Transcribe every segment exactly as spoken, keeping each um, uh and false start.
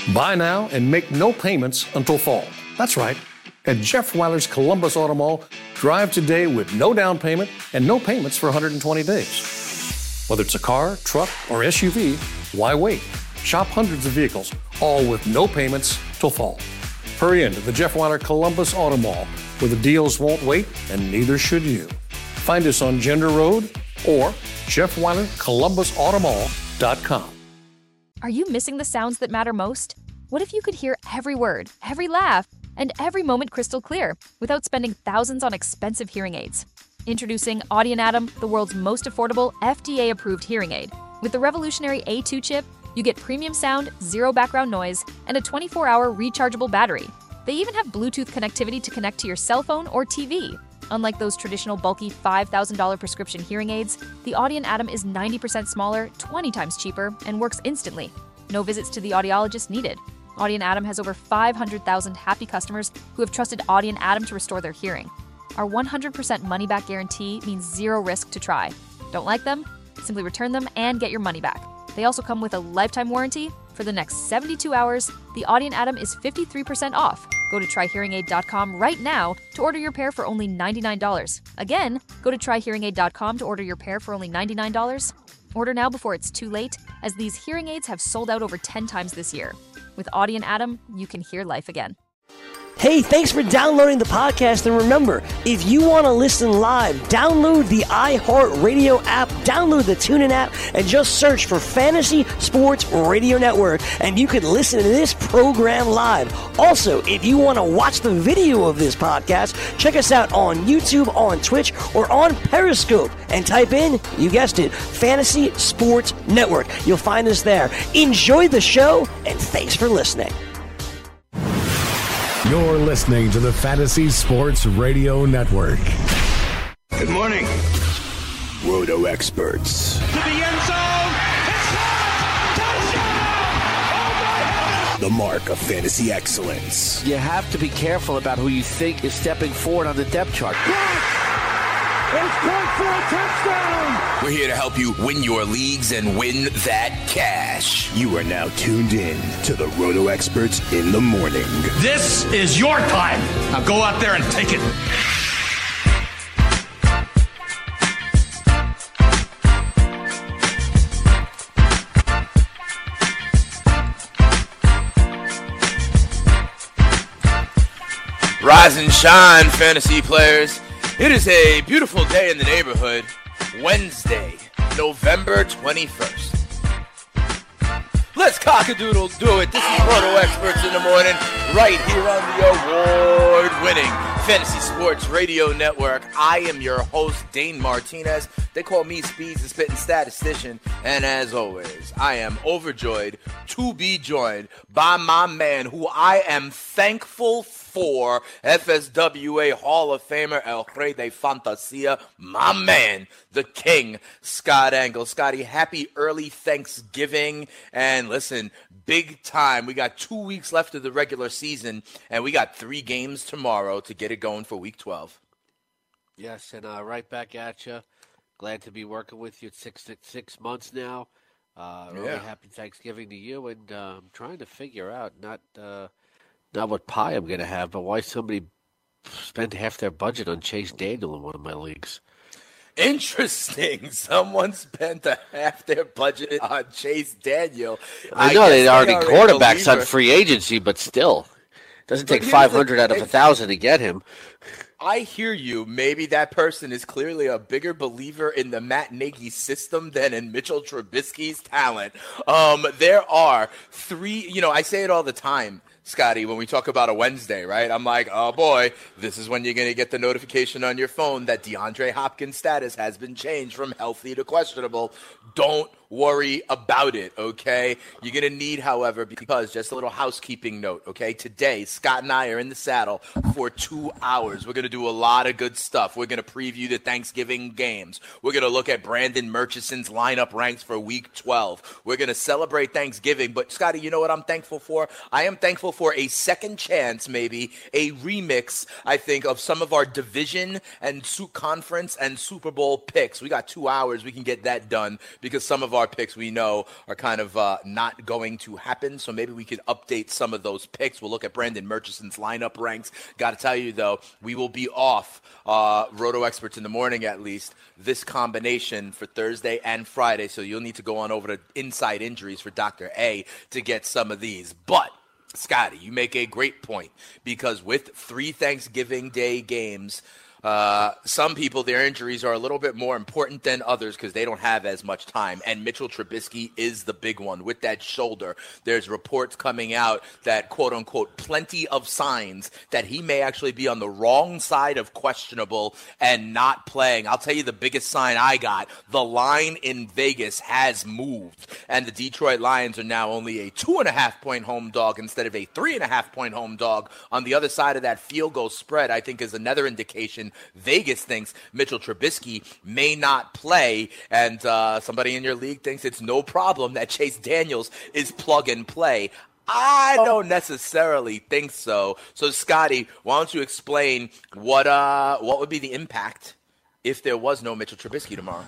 Buy now and make no payments until fall. That's right. At Jeff Weiler's Columbus Auto Mall, drive today with no down payment and no payments for one hundred twenty days. Whether it's a car, truck, or S U V, why wait? Shop hundreds of vehicles, all with no payments till fall. Hurry into the Jeff Weiler Columbus Auto Mall, where the deals won't wait and neither should you. Find us on Gender Road or Jeff Weiler Columbus Auto Mall dot com. Are you missing the sounds that matter most? What if you could hear every word, every laugh, and every moment crystal clear without spending thousands on expensive hearing aids? Introducing Audient Atom, the world's most affordable F D A-approved hearing aid. With the revolutionary A two chip, you get premium sound, zero background noise, and a twenty-four hour rechargeable battery. They even have Bluetooth connectivity to connect to your cell phone or T V. Unlike those traditional bulky five thousand dollars prescription hearing aids, the Audient Atom is ninety percent smaller, twenty times cheaper, and works instantly. No visits to the audiologist needed. Audient Atom has over five hundred thousand happy customers who have trusted Audient Atom to restore their hearing. Our one hundred percent money-back guarantee means zero risk to try. Don't like them? Simply return them and get your money back. They also come with a lifetime warranty. For the next seventy-two hours, the Audient Atom is fifty-three percent off. Go to try hearing aid dot com right now to order your pair for only ninety-nine dollars. Again, go to try hearing aid dot com to order your pair for only ninety-nine dollars. Order now before it's too late, as these hearing aids have sold out over ten times this year. With Audient Atom, you can hear life again. Hey, thanks for downloading the podcast, and remember, if you want to listen live, download the iHeartRadio app, download the TuneIn app, and just search for Fantasy Sports Radio Network, and you can listen to this program live. Also, if you want to watch the video of this podcast, check us out on YouTube, on Twitch, or on Periscope, and type in, you guessed it, Fantasy Sports Network. You'll find us there. Enjoy the show, and thanks for listening. You're listening to the Fantasy Sports Radio Network. Good morning, Roto Experts. To the end zone. It's not. Touchdown. Oh, my heavens. The mark of fantasy excellence. You have to be careful about who you think is stepping forward on the depth chart. It's point for a touchdown. We're here to help you win your leagues and win that cash. You are now tuned in to the Roto Experts in the morning. This is your time. Now go out there and take it. Rise and shine, fantasy players. It is a beautiful day in the neighborhood. Wednesday, November twenty-first. Let's cock-a-doodle do it. This is Roto Experts in the morning, right here on the award-winning Fantasy Sports Radio Network. I am your host, Dane Martinez. They call me Speeds, the spitting statistician. And as always, I am overjoyed to be joined by my man, who I am thankful for, F S W A Hall of Famer, El Rey de Fantasia, my man, the King, Scott Engel. Scotty, happy early Thanksgiving. And listen, big time. We got two weeks left of the regular season, and we got three games tomorrow to get it going for week twelve. Yes, and uh, right back at you. Glad to be working with you. It's six, six months now. Uh, really yeah. happy Thanksgiving to you. And uh, I'm trying to figure out not uh, not what pie I'm going to have, but why somebody spent half their budget on Chase Daniel in one of my leagues. Interesting. Someone spent a half their budget on Chase Daniel. I, I know they'd already quarterbacks on free agency, but still. It doesn't take five hundred out of one thousand to get him. I hear you. Maybe that person is clearly a bigger believer in the Matt Nagy system than in Mitchell Trubisky's talent. Um, there are three, you know, I say it all the time, Scotty, when we talk about a Wednesday, right? I'm like, oh boy, this is when you're going to get the notification on your phone that DeAndre Hopkins' status has been changed from healthy to questionable. Don't worry about it, okay? You're going to need, however, because just a little housekeeping note, okay? Today, Scott and I are in the saddle for two hours. We're going to do a lot of good stuff. We're going to preview the Thanksgiving games. We're going to look at Brandon Murchison's lineup ranks for week twelve. We're going to celebrate Thanksgiving. But, Scotty, you know what I'm thankful for? I am thankful for a second chance, maybe a remix, I think, of some of our division and su- conference and Super Bowl picks. We got two hours. We can get that done because some of our picks we know are kind of uh, not going to happen. So maybe we could update some of those picks. We'll look at Brandon Murchison's lineup ranks. Got to tell you, though, we will be off uh, Roto Experts in the morning, at least, this combination for Thursday and Friday. So you'll need to go on over to Inside Injuries for Doctor A to get some of these. But, Scotty, you make a great point because with three Thanksgiving Day games, Uh, some people, their injuries are a little bit more important than others because they don't have as much time. And Mitchell Trubisky is the big one with that shoulder. There's reports coming out that, quote unquote, plenty of signs that he may actually be on the wrong side of questionable and not playing. I'll tell you the biggest sign I got. The line in Vegas has moved. And the Detroit Lions are now only a two and a half point home dog instead of a three and a half point home dog. On the other side of that field goal spread, I think is another indication Vegas thinks Mitchell Trubisky may not play, and uh, somebody in your league thinks it's no problem that Chase Daniels is plug and play. I don't necessarily think so. So, Scotty, why don't you explain what uh what would be the impact if there was no Mitchell Trubisky tomorrow?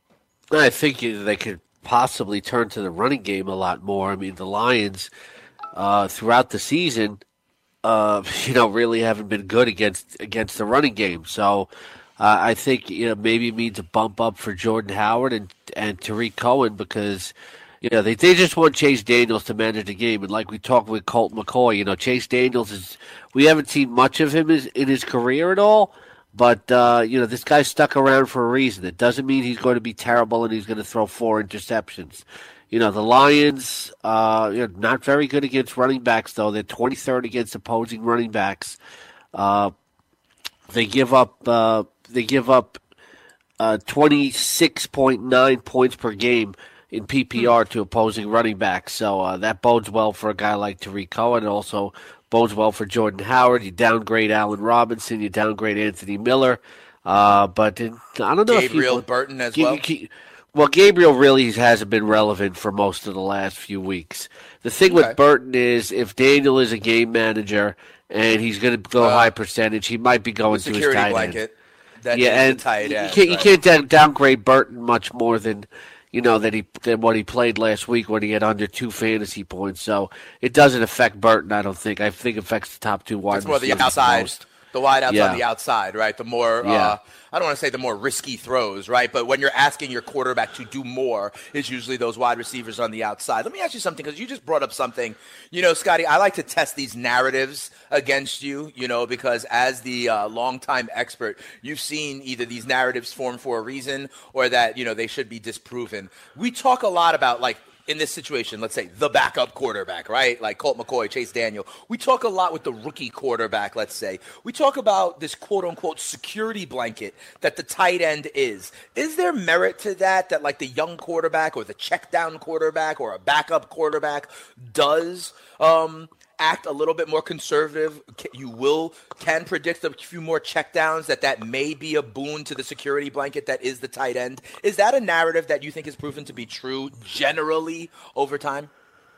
I think they could possibly turn to the running game a lot more. I mean, the Lions uh, throughout the season, Uh, you know, really haven't been good against against the running game. So uh, I think, you know, maybe it means a bump up for Jordan Howard and, and Tariq Cohen because, you know, they, they just want Chase Daniels to manage the game. And like we talked with Colt McCoy, you know, Chase Daniels is – we haven't seen much of him is, in his career at all. But, uh, you know, this guy's stuck around for a reason. It doesn't mean he's going to be terrible and he's going to throw four interceptions. You know, the Lions, uh, you know, not very good against running backs, though. They're twenty-third against opposing running backs. Uh, they give up, uh, they give up uh, twenty-six point nine points per game in P P R to opposing running backs. So uh, that bodes well for a guy like Tariq Cohen. It also bodes well for Jordan Howard. You downgrade Allen Robinson. You downgrade Anthony Miller. Uh, but in, I don't know Gabriel if you, Burton as you, well. You, you, Well, Gabriel really hasn't been relevant for most of the last few weeks. The thing okay. with Burton is if Daniel is a game manager and he's going to go uh, high percentage, he might be going to his tight blanket. end. That yeah, and tight end, you can't, right. you can't down, downgrade Burton much more than you know than he than what he played last week when he had under two fantasy points. So it doesn't affect Burton, I don't think. I think it affects the top two wide it's more receivers the outside. most. The wideouts yeah. on the outside, right? The more, yeah. uh, I don't want to say the more risky throws, right? But when you're asking your quarterback to do more, it's usually those wide receivers on the outside. Let me ask you something, because you just brought up something. You know, Scotty, I like to test these narratives against you, you know, because as the uh, longtime expert, you've seen either these narratives form for a reason or that, you know, they should be disproven. We talk a lot about, like, in this situation, let's say the backup quarterback, right? Like Colt McCoy, Chase Daniel. We talk a lot with the rookie quarterback, let's say. We talk about this quote-unquote security blanket that the tight end is. Is there merit to that, that like the young quarterback or the check-down quarterback or a backup quarterback does um, act a little bit more conservative? You will can predict a few more checkdowns, that that may be a boon to the security blanket that is the tight end. Is that a narrative that you think is proven to be true generally over time?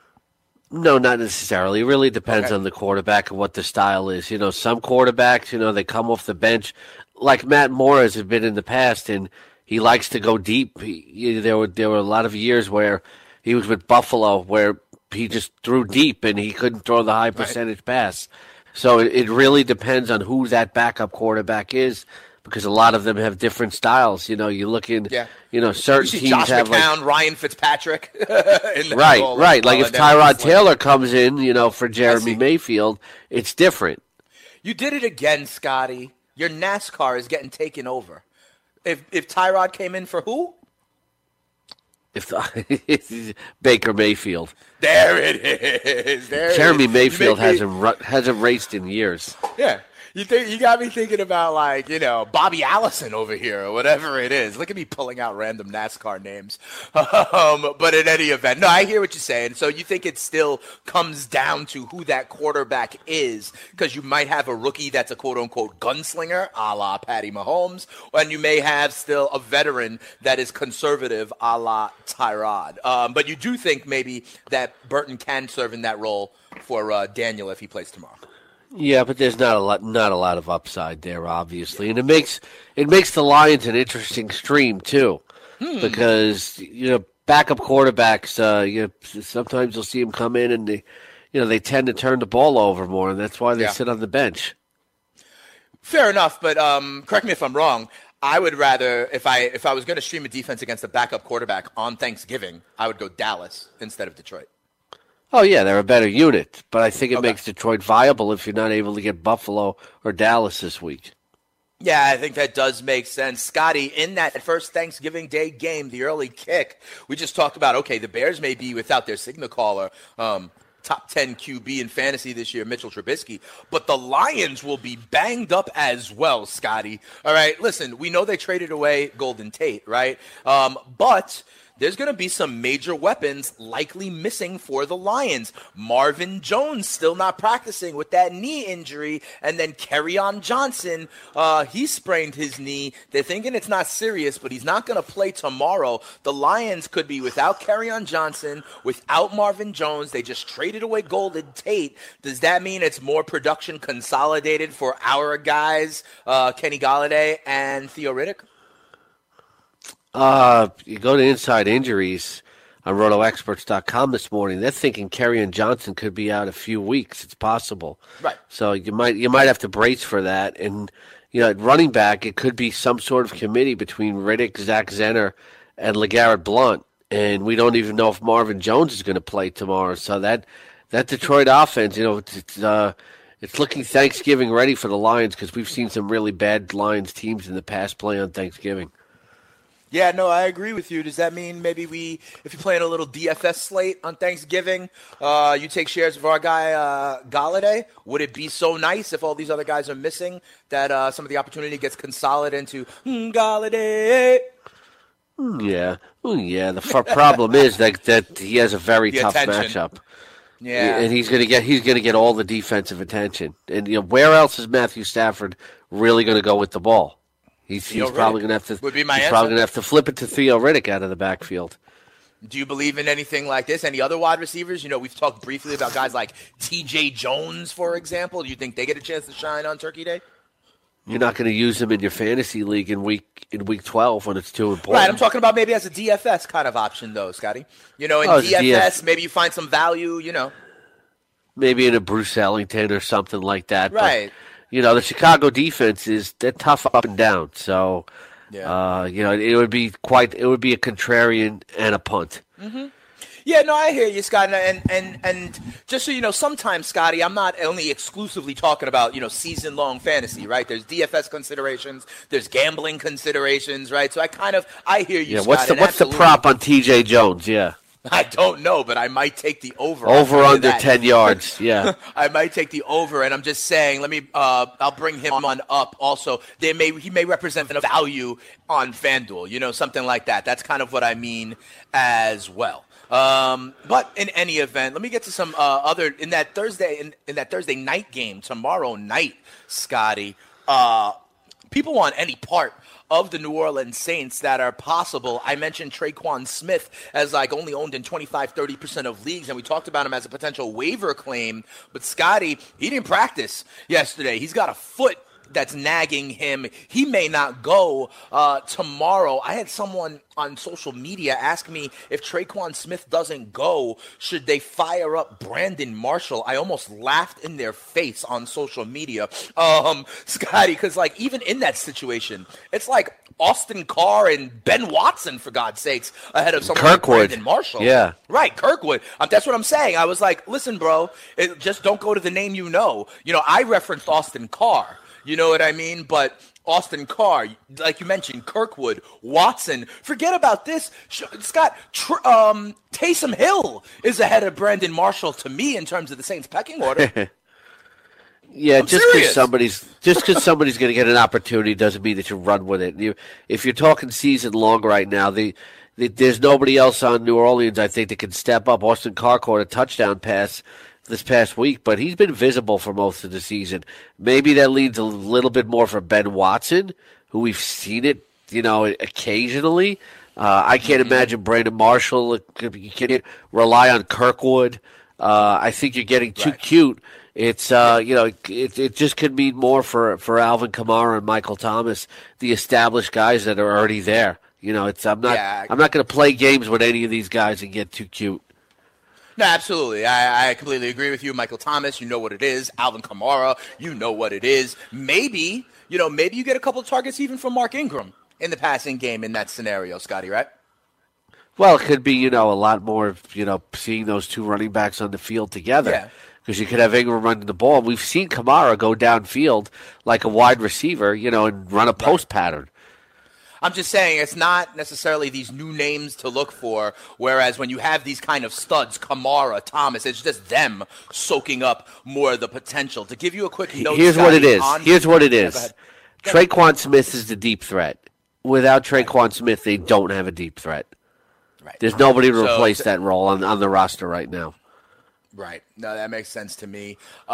No, not necessarily. It really depends okay. on the quarterback and what the style is. You know, some quarterbacks, you know, they come off the bench like Matt Moore has been in the past, and he likes to go deep. He, there were there were a lot of years where he was with Buffalo where he just threw deep and he couldn't throw the high percentage right. pass. So it, it really depends on who that backup quarterback is, because a lot of them have different styles. You know, you look in, yeah. you know, certain you see teams Josh have McCown, like Ryan Fitzpatrick. in right, role, right. Like if Tyrod Taylor like, comes in, you know, for Jeremy Mayfield, it's different. You did it again, Scotty. Your NASCAR is getting taken over. If if Tyrod came in for who? If the, Baker Mayfield. There it is. There Jeremy it is. Mayfield me... hasn't hasn't raced in years. Yeah. You think you got me thinking about like, you know, Bobby Allison over here or whatever it is. Look at me pulling out random NASCAR names. Um, but in any event, no, I hear what you're saying. So you think it still comes down to who that quarterback is, because you might have a rookie that's a quote unquote gunslinger, a la Patty Mahomes, and you may have still a veteran that is conservative, a la Tyrod. Um, but you do think maybe that Burton can serve in that role for uh, Daniel if he plays tomorrow. Yeah, but there's not a lot, not a lot of upside there, obviously, and it makes it makes the Lions an interesting stream too, hmm. because you know backup quarterbacks, uh, you know, sometimes you'll see them come in and they, you know, they tend to turn the ball over more, and that's why they yeah. sit on the bench. Fair enough, but um, correct me if I'm wrong. I would rather, if I if I was going to stream a defense against a backup quarterback on Thanksgiving, I would go Dallas instead of Detroit. Oh, yeah, they're a better unit, but I think it okay. makes Detroit viable if you're not able to get Buffalo or Dallas this week. Yeah, I think that does make sense. Scotty, in that first Thanksgiving Day game, the early kick, we just talked about, okay, the Bears may be without their signal caller, um, top ten Q B in fantasy this year, Mitchell Trubisky, but the Lions will be banged up as well, Scotty. All right, listen, we know they traded away Golden Tate, right? Um, but there's going to be some major weapons likely missing for the Lions. Marvin Jones still not practicing with that knee injury. And then Kerryon Johnson, uh, he sprained his knee. They're thinking it's not serious, but he's not going to play tomorrow. The Lions could be without Kerryon Johnson, without Marvin Jones. They just traded away Golden Tate. Does that mean it's more production consolidated for our guys, uh, Kenny Golladay and Theo Riddick? Uh, you go to Inside Injuries on roto experts dot com this morning. They're thinking Kerryon Johnson could be out a few weeks. It's possible. Right. So you might you might have to brace for that. And, you know, at running back, it could be some sort of committee between Riddick, Zach Zenner, and LeGarrette Blount. And we don't even know if Marvin Jones is going to play tomorrow. So that that Detroit offense, you know, it's, it's, uh, it's looking Thanksgiving ready for the Lions, because we've seen some really bad Lions teams in the past play on Thanksgiving. Yeah, no, I agree with you. Does that mean maybe we, if you're playing a little D F S slate on Thanksgiving, uh, you take shares of our guy uh, Golladay? Would it be so nice if all these other guys are missing that uh, some of the opportunity gets consolidated into mm, Golladay? Yeah, yeah. The f- problem is that that he has a very the tough attention. matchup. Yeah, and he's gonna get he's gonna get all the defensive attention. And you know, where else is Matthew Stafford really gonna go with the ball? He's, he's probably going to have to. Would be my he's answer. probably going to have to flip it to Theo Riddick out of the backfield. Do you believe in anything like this? Any other wide receivers? You know, we've talked briefly about guys like T J Jones, for example. Do you think they get a chance to shine on Turkey Day? You're not going to use them in your fantasy league in week in week twelve when it's too important. Right. I'm talking about maybe as a D F S kind of option, though, Scotty. You know, in oh, D F S, D F- maybe you find some value. You know, maybe in a Bruce Ellington or something like that. Right. But, you know, the Chicago defense is they're tough up and down. So. Yeah. Uh, you know, it would be quite. It would be a contrarian and a punt. Mm-hmm. Yeah, no, I hear you, Scott, and and and just so you know, sometimes, Scotty, I'm not only exclusively talking about you know season long fantasy, right? There's D F S considerations, there's gambling considerations, right? So I kind of I hear you. Yeah. Scott, What's the what's absolutely. the prop on T J Jones? Yeah. I don't know, but I might take the over. Over under ten yards, yeah. I might take the over, and I'm just saying. Let me. Uh, I'll bring him on up. Also, they may he may represent a value on FanDuel. You know, something like that. That's kind of what I mean as well. Um, but in any event, let me get to some uh, other in that Thursday in, in that Thursday night game tomorrow night, Scotty. Uh, people want any part of the New Orleans Saints that are possible. I mentioned Traquan Smith as like only owned in twenty-five, thirty percent of leagues, and we talked about him as a potential waiver claim. But Scotty, he didn't practice yesterday. He's got a foot that's nagging him. He may not go uh, tomorrow. I had someone on social media ask me if Traquan Smith doesn't go, should they fire up Brandon Marshall? I almost laughed in their face on social media, um, Scotty, because like even in that situation, it's like Austin Carr and Ben Watson, for God's sakes, ahead of someone Kirkwood. like Brandon Marshall. Yeah. Right, Kirkwood. Um, that's what I'm saying. I was like, listen, bro, it, just don't go to the name you know. You know, I referenced Austin Carr. You know what I mean? But Austin Carr, like you mentioned, Kirkwood, Watson. Forget about this. Scott, tr- um, Taysom Hill is ahead of Brandon Marshall to me in terms of the Saints pecking order. Yeah, I'm just serious. because somebody's just because somebody's going to get an opportunity doesn't mean that you run with it. You, if you're talking season long right now, the, the there's nobody else on New Orleans I think that can step up. Austin Carr caught a touchdown pass this past week, but he's been visible for most of the season. Maybe that leads a little bit more for Ben Watson, who we've seen it, you know, occasionally. Uh, I can't mm-hmm. imagine Brandon Marshall. You can rely on Kirkwood. Uh, I think you're getting too right. cute. It's uh, you know, it it just could mean more for, for Alvin Kamara and Michael Thomas, the established guys that are already there. You know, it's I'm not yeah. I'm not going to play games with any of these guys and get too cute. No, absolutely. I, I completely agree with you, Michael Thomas. You know what it is. Alvin Kamara, you know what it is. Maybe you know, maybe you get a couple of targets even from Mark Ingram in the passing game in that scenario, Scotty. Right? Well, it could be you know a lot more you know seeing those two running backs on the field together. Yeah. Because you could have Ingram running the ball. We've seen Kamara go downfield like a wide receiver, you know, and run a post right. pattern. I'm just saying it's not necessarily these new names to look for, whereas when you have these kind of studs, Kamara, Thomas, it's just them soaking up more of the potential. To give you a quick note, Here's Scotty, what it is. on- Here's what it is. Yeah, go ahead. Go ahead. Traquan Smith is the deep threat. Without Traquan Smith, they don't have a deep threat. Right. There's nobody to so, replace that role on, on the roster right now. Right. No, that makes sense to me.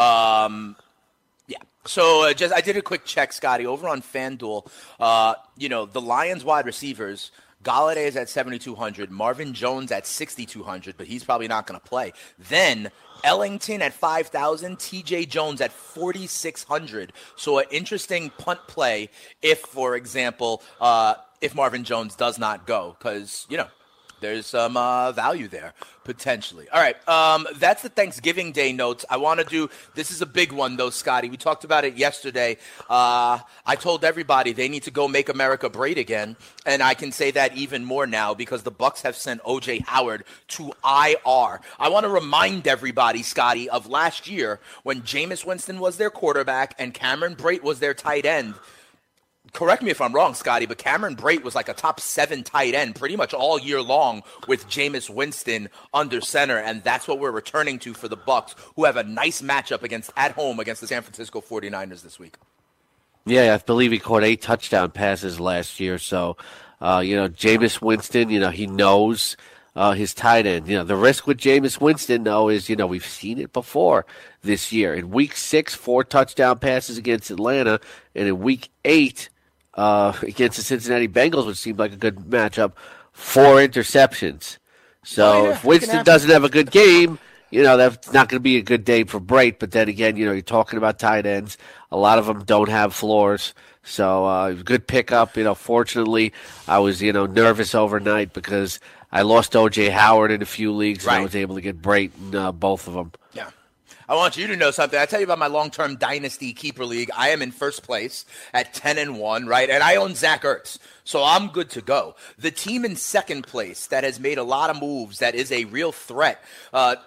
Um, yeah. So uh, just I did a quick check, Scotty, over on FanDuel. Uh, you know, the Lions wide receivers, Golladay is at seventy-two hundred, Marvin Jones at sixty-two hundred, but he's probably not going to play. Then Ellington at five thousand, T J Jones at forty-six hundred. So an interesting punt play if, for example, uh, if Marvin Jones does not go, because, you know, there's some uh, value there, potentially. All right, um, that's the Thanksgiving Day notes. I want to do – this is a big one, though, Scotty. We talked about it yesterday. Uh, I told everybody they need to go make America great again, and I can say that even more now because the Bucs have sent O J Howard to I R. I want to remind everybody, Scotty, of last year when Jameis Winston was their quarterback and Cameron Brate was their tight end. Correct me if I'm wrong, Scotty, but Cameron Brate was like a top seven tight end pretty much all year long with Jameis Winston under center, and that's what we're returning to for the Bucs, who have a nice matchup against at home against the San Francisco forty-niners this week. Yeah, I believe he caught eight touchdown passes last year. So, uh, you know, Jameis Winston, you know, he knows uh, his tight end. You know, the risk with Jameis Winston, though, is, you know, we've seen it before this year. In week six, four touchdown passes against Atlanta, and in week eight, Uh, against the Cincinnati Bengals, which seemed like a good matchup, four interceptions. So oh, yeah, if Winston doesn't have a good game, you know, that's not going to be a good day for Brate. But then again, you know, you're talking about tight ends. A lot of them don't have floors. So uh, good pickup. You know, fortunately, I was, you know, nervous overnight because I lost O J Howard in a few leagues, right. and I was able to get Brate in uh, both of them. Yeah. I want you to know something. I tell you about my long-term dynasty keeper league. I am in first place at ten and one, right? And I own Zach Ertz, so I'm good to go. The team in second place that has made a lot of moves, that is a real threat. Uh,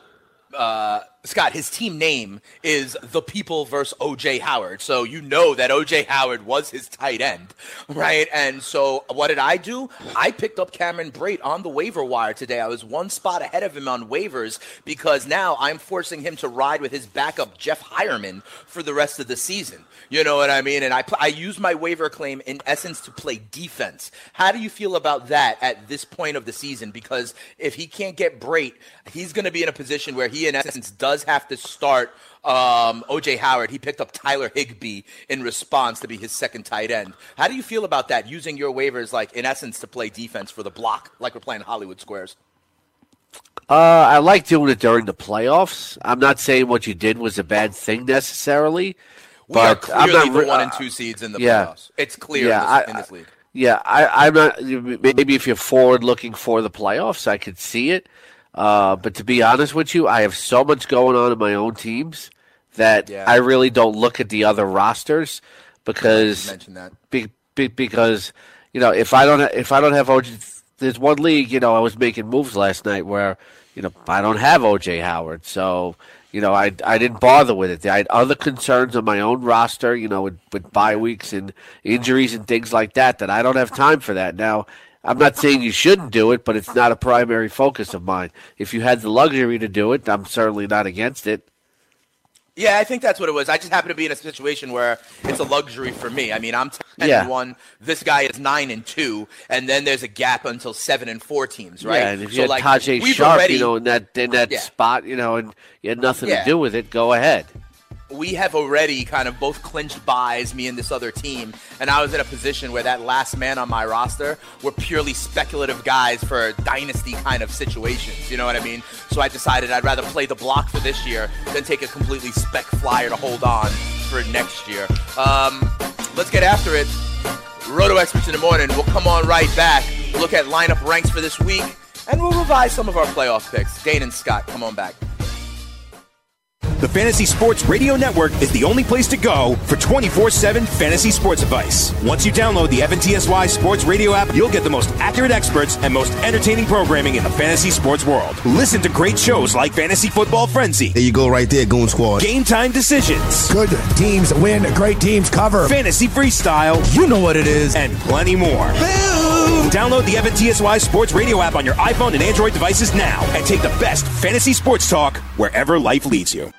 uh, Scott, his team name is The People versus O J Howard. So you know that O J Howard was his tight end, right? And so what did I do? I picked up Cameron Brate on the waiver wire today. I was one spot ahead of him on waivers because now I'm forcing him to ride with his backup, Jeff Hireman, for the rest of the season. You know what I mean? And I, I use my waiver claim, in essence, to play defense. How do you feel about that at this point of the season? Because if he can't get Brate, he's going to be in a position where he, in essence, does have to start um, O J Howard. He picked up Tyler Higbee in response to be his second tight end. How do you feel about that, using your waivers, like, in essence, to play defense for the block, like we're playing Hollywood Squares? Uh, I like doing it during the playoffs. I'm not saying what you did was a bad thing necessarily. We but are I'm clearly not the re- one and two seeds in the yeah. playoffs. It's clear yeah, in, this, I, in this league. Yeah, I, I'm not. Maybe if you're forward looking for the playoffs, I could see it. Uh, but to be honest with you, I have so much going on in my own teams that Yeah. I really don't look at the other rosters because You mentioned that. be, be, because you know if I don't ha- if I don't have O J, there's one league. You know, I was making moves last night where you know I don't have O J Howard, so. You know, I, I didn't bother with it. I had other concerns on my own roster, you know, with, with bye weeks and injuries and things like that, that I don't have time for that. Now, I'm not saying you shouldn't do it, but it's not a primary focus of mine. If you had the luxury to do it, I'm certainly not against it. Yeah, I think that's what it was. I just happen to be in a situation where it's a luxury for me. I mean, I'm ten yeah. and one. This guy is nine and two, and then there's a gap until seven and four teams, right? Yeah, and if you so, had like, Tajay we've Sharp, already, you know, in that in that yeah. spot, you know, and you had nothing yeah. to do with it, go ahead. We have already kind of both clinched buys, me and this other team, and I was in a position where that last man on my roster were purely speculative guys for dynasty kind of situations, you know what I mean? So I decided I'd rather play the block for this year than take a completely spec flyer to hold on for next year. Um, let's get after it. Roto Experts in the morning. We'll come on right back, look at lineup ranks for this week, and we'll revise some of our playoff picks. Dane and Scott, come on back. The Fantasy Sports Radio Network is the only place to go for twenty-four seven fantasy sports advice. Once you download the F N T S Y Sports Radio app, you'll get the most accurate experts and most entertaining programming in the fantasy sports world. Listen to great shows like Fantasy Football Frenzy. There you go right there, Goon Squad. Game Time Decisions. Good teams win, great teams cover. Fantasy Freestyle. You know what it is. And plenty more. Boom! Download the F N T S Y Sports Radio app on your iPhone and Android devices now and take the best fantasy sports talk wherever life leads you.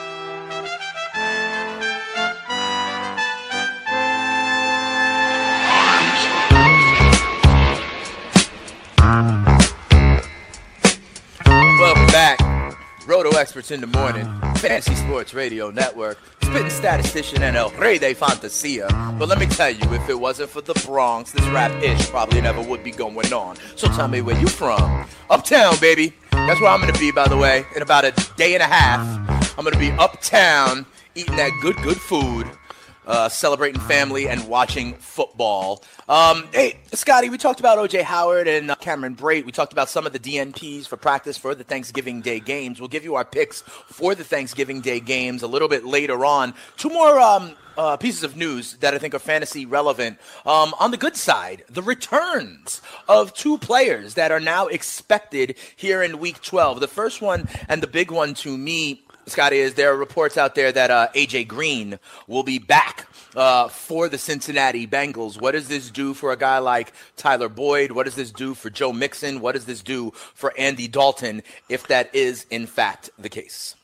Welcome back. Roto Experts in the morning. Fantasy Sports Radio Network. Spitting statistician and El Rey de Fantasia. But let me tell you, if it wasn't for the Bronx, this rap-ish probably never would be going on. So tell me where you from. Uptown, baby. That's where I'm going to be, by the way, in about a day and a half. I'm going to be uptown eating that good, good food. Uh, celebrating family and watching football. Um, hey, Scotty, we talked about O J Howard and uh, Cameron Brate. We talked about some of the D N Ps for practice for the Thanksgiving Day games. We'll give you our picks for the Thanksgiving Day games a little bit later on. Two more um, uh, pieces of news that I think are fantasy relevant. Um, on the good side, the returns of two players that are now expected here in Week twelve. The first one and the big one to me, Scotty, is there are reports out there that uh, A J Green will be back uh, for the Cincinnati Bengals. What does this do for a guy like Tyler Boyd? What does this do for Joe Mixon? What does this do for Andy Dalton, if that is, in fact, the case?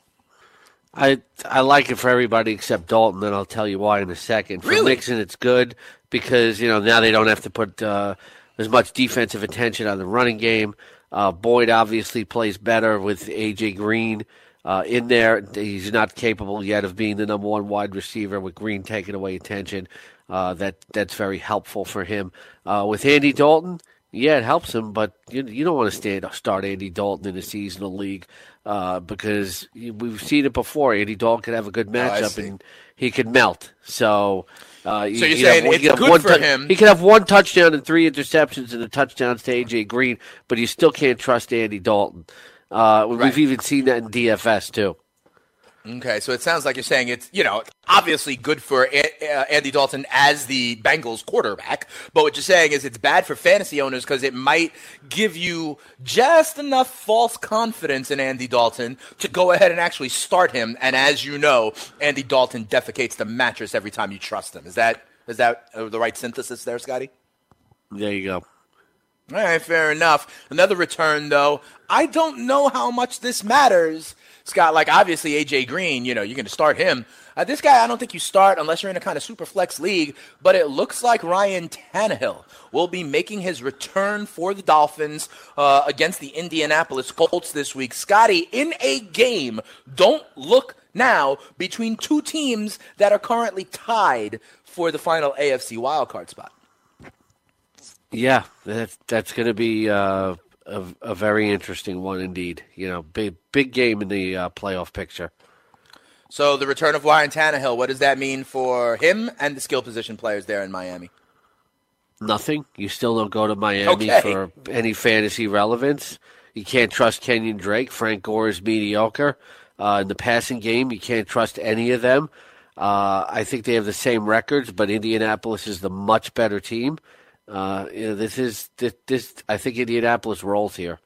I I like it for everybody except Dalton, and I'll tell you why in a second. For Really? Mixon, it's good because, you know, now they don't have to put uh, as much defensive attention on the running game. Uh, Boyd obviously plays better with A J Green Uh, in there. He's not capable yet of being the number one wide receiver with Green taking away attention. Uh, that that's very helpful for him. Uh, with Andy Dalton, yeah, it helps him, but you you don't want to stand, start Andy Dalton in a seasonal league uh, because we've seen it before. Andy Dalton could have a good matchup oh, and he could melt. So. Uh, so you're saying have, it's good for tu- him. He could have one touchdown and three interceptions and the touchdowns to A J Green, but you still can't trust Andy Dalton. Uh, Right. We've even seen that in D F S too. Okay, so it sounds like you're saying it's, you know, obviously good for A- uh, Andy Dalton as the Bengals quarterback, but what you're saying is it's bad for fantasy owners because it might give you just enough false confidence in Andy Dalton to go ahead and actually start him. And as you know, Andy Dalton defecates the mattress every time you trust him. Is that is that uh, the right synthesis there, Scotty? There you go. All right, fair enough. Another return, though. I don't know how much this matters, Scott. Like, obviously, A J Green, you know, you're going to start him. Uh, this guy, I don't think you start unless you're in a kind of super flex league, but it looks like Ryan Tannehill will be making his return for the Dolphins uh, against the Indianapolis Colts this week. Scotty, in a game, don't look now, between two teams that are currently tied for the final A F C wildcard spot. Yeah, that's that's going to be uh, a a very interesting one indeed. You know, big big game in the uh, playoff picture. So the return of Ryan Tannehill, what does that mean for him and the skill position players there in Miami? Nothing. You still don't go to Miami Okay. for any fantasy relevance. You can't trust Kenyon Drake. Frank Gore is mediocre. Uh, in the passing game, you can't trust any of them. Uh, I think they have the same records, but Indianapolis is the much better team. Uh, you know, this is this, this. I think Indianapolis rolls here.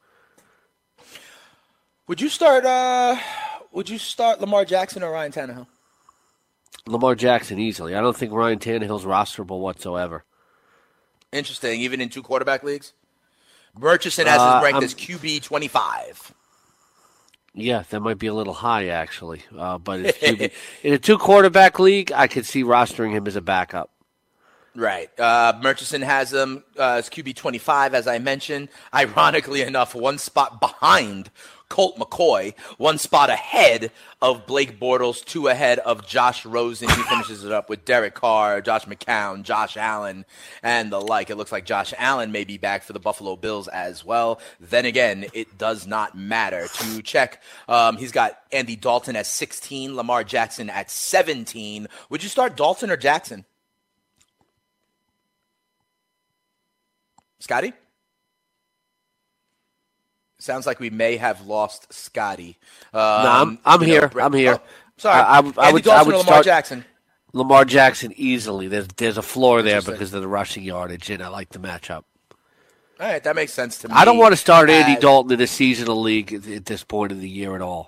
Would you start? Uh, would you start Lamar Jackson or Ryan Tannehill? Lamar Jackson easily. I don't think Ryan Tannehill's rosterable whatsoever. Interesting, even in two quarterback leagues. Murchison has Uh, his ranked I'm- as Q B twenty-five. Yeah, that might be a little high, actually. Uh, but if Q B, in a two-quarterback league, I could see rostering him as a backup. Right. Uh, Murchison has him uh, as Q B twenty-five, as I mentioned. Ironically enough, one spot behind Colt McCoy, one spot ahead of Blake Bortles, two ahead of Josh Rosen. He finishes it up with Derek Carr, Josh McCown, Josh Allen, and the like. It looks like Josh Allen may be back for the Buffalo Bills as well. Then again, it does not matter. To check, um, he's got Andy Dalton at sixteen, Lamar Jackson at seventeen. Would you start Dalton or Jackson? Scotty? Sounds like we may have lost Scotty. Um, no, I'm, I'm here. Know, I'm here. Oh, sorry. I, I, I would, I would Lamar start Jackson. Lamar Jackson easily. There's there's a floor there because of the rushing yardage, and I like the matchup. All right, that makes sense to me. I don't want to start as... Andy Dalton in a seasonal league at, at this point of the year at all.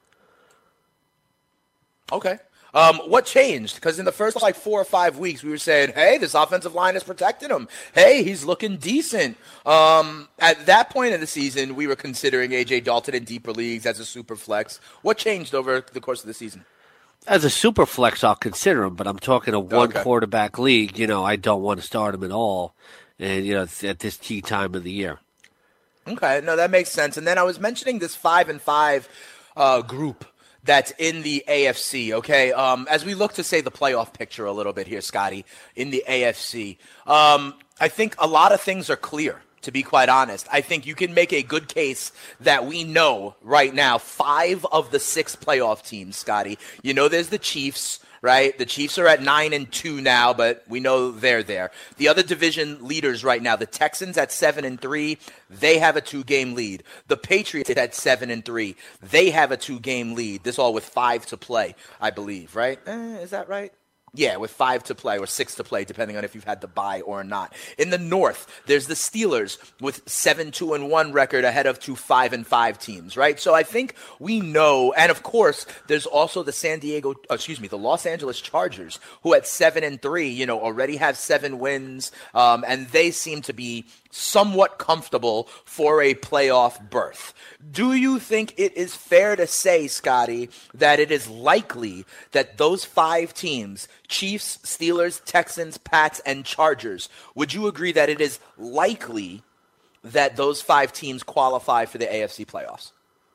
Okay. Um, what changed? Because in the first like four or five weeks, we were saying, hey, this offensive line is protecting him. Hey, he's looking decent. Um, at that point in the season, we were considering A J Dalton in deeper leagues as a super flex. What changed over the course of the season? As a super flex, I'll consider him, but I'm talking a one okay. quarterback league. You know, I don't want to start him at all, and you know, at this key time of the year. Okay, no, that makes sense. And then I was mentioning this five and five uh, group that's in the A F C, okay? Um, as we look to, say, the playoff picture a little bit here, Scotty, in the A F C, um, I think a lot of things are clear, to be quite honest. I think you can make a good case that we know right now five of the six playoff teams, Scotty. You know there's the Chiefs, right? The Chiefs are at nine and two now, but we know they're there. The other division leaders right now, the Texans at seven and three, they have a two-game lead. The Patriots at seven and three, they have a two-game lead. This all with five to play, I believe, right? Eh, is that right? Yeah, with five to play or six to play, depending on if you've had to buy or not. In the North, there's the Steelers with seven two and one record ahead of two five and five teams, right? So I think we know, and of course, there's also the San Diego, excuse me, the Los Angeles Chargers, who at seven and three, you know, already have seven wins, um, and they seem to be somewhat comfortable for a playoff berth. Do you think it is fair to say, Scotty, that it is likely that those five teams, Chiefs, Steelers, Texans, Pats, and Chargers, would you agree that it is likely that those five teams qualify for the A F C playoffs?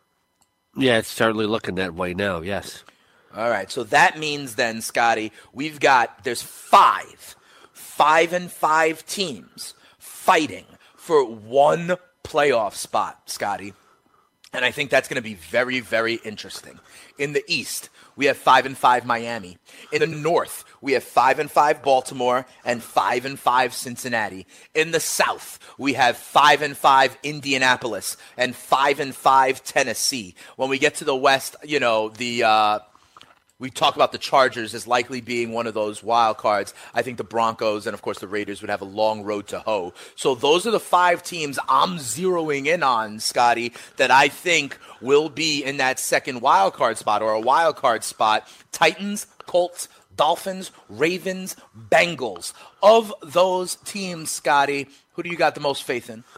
Yeah, it's certainly looking that way now, yes. All right, so that means then, Scotty, we've got, there's five, five and five teams fighting for one playoff spot, Scotty. And I think that's going to be very, very interesting. In the East, we have five and five Miami. In the North, we have five and five Baltimore and five and five Cincinnati. In the South, we have five and five Indianapolis and five and five Tennessee. When we get to the West, you know, the uh, we talk about the Chargers as likely being one of those wild cards. I think the Broncos and, of course, the Raiders would have a long road to hoe. So those are the five teams I'm zeroing in on, Scotty, that I think will be in that second wild card spot or a wild card spot. Titans, Colts, Dolphins, Ravens, Bengals. Of those teams, Scotty, who do you got the most faith in?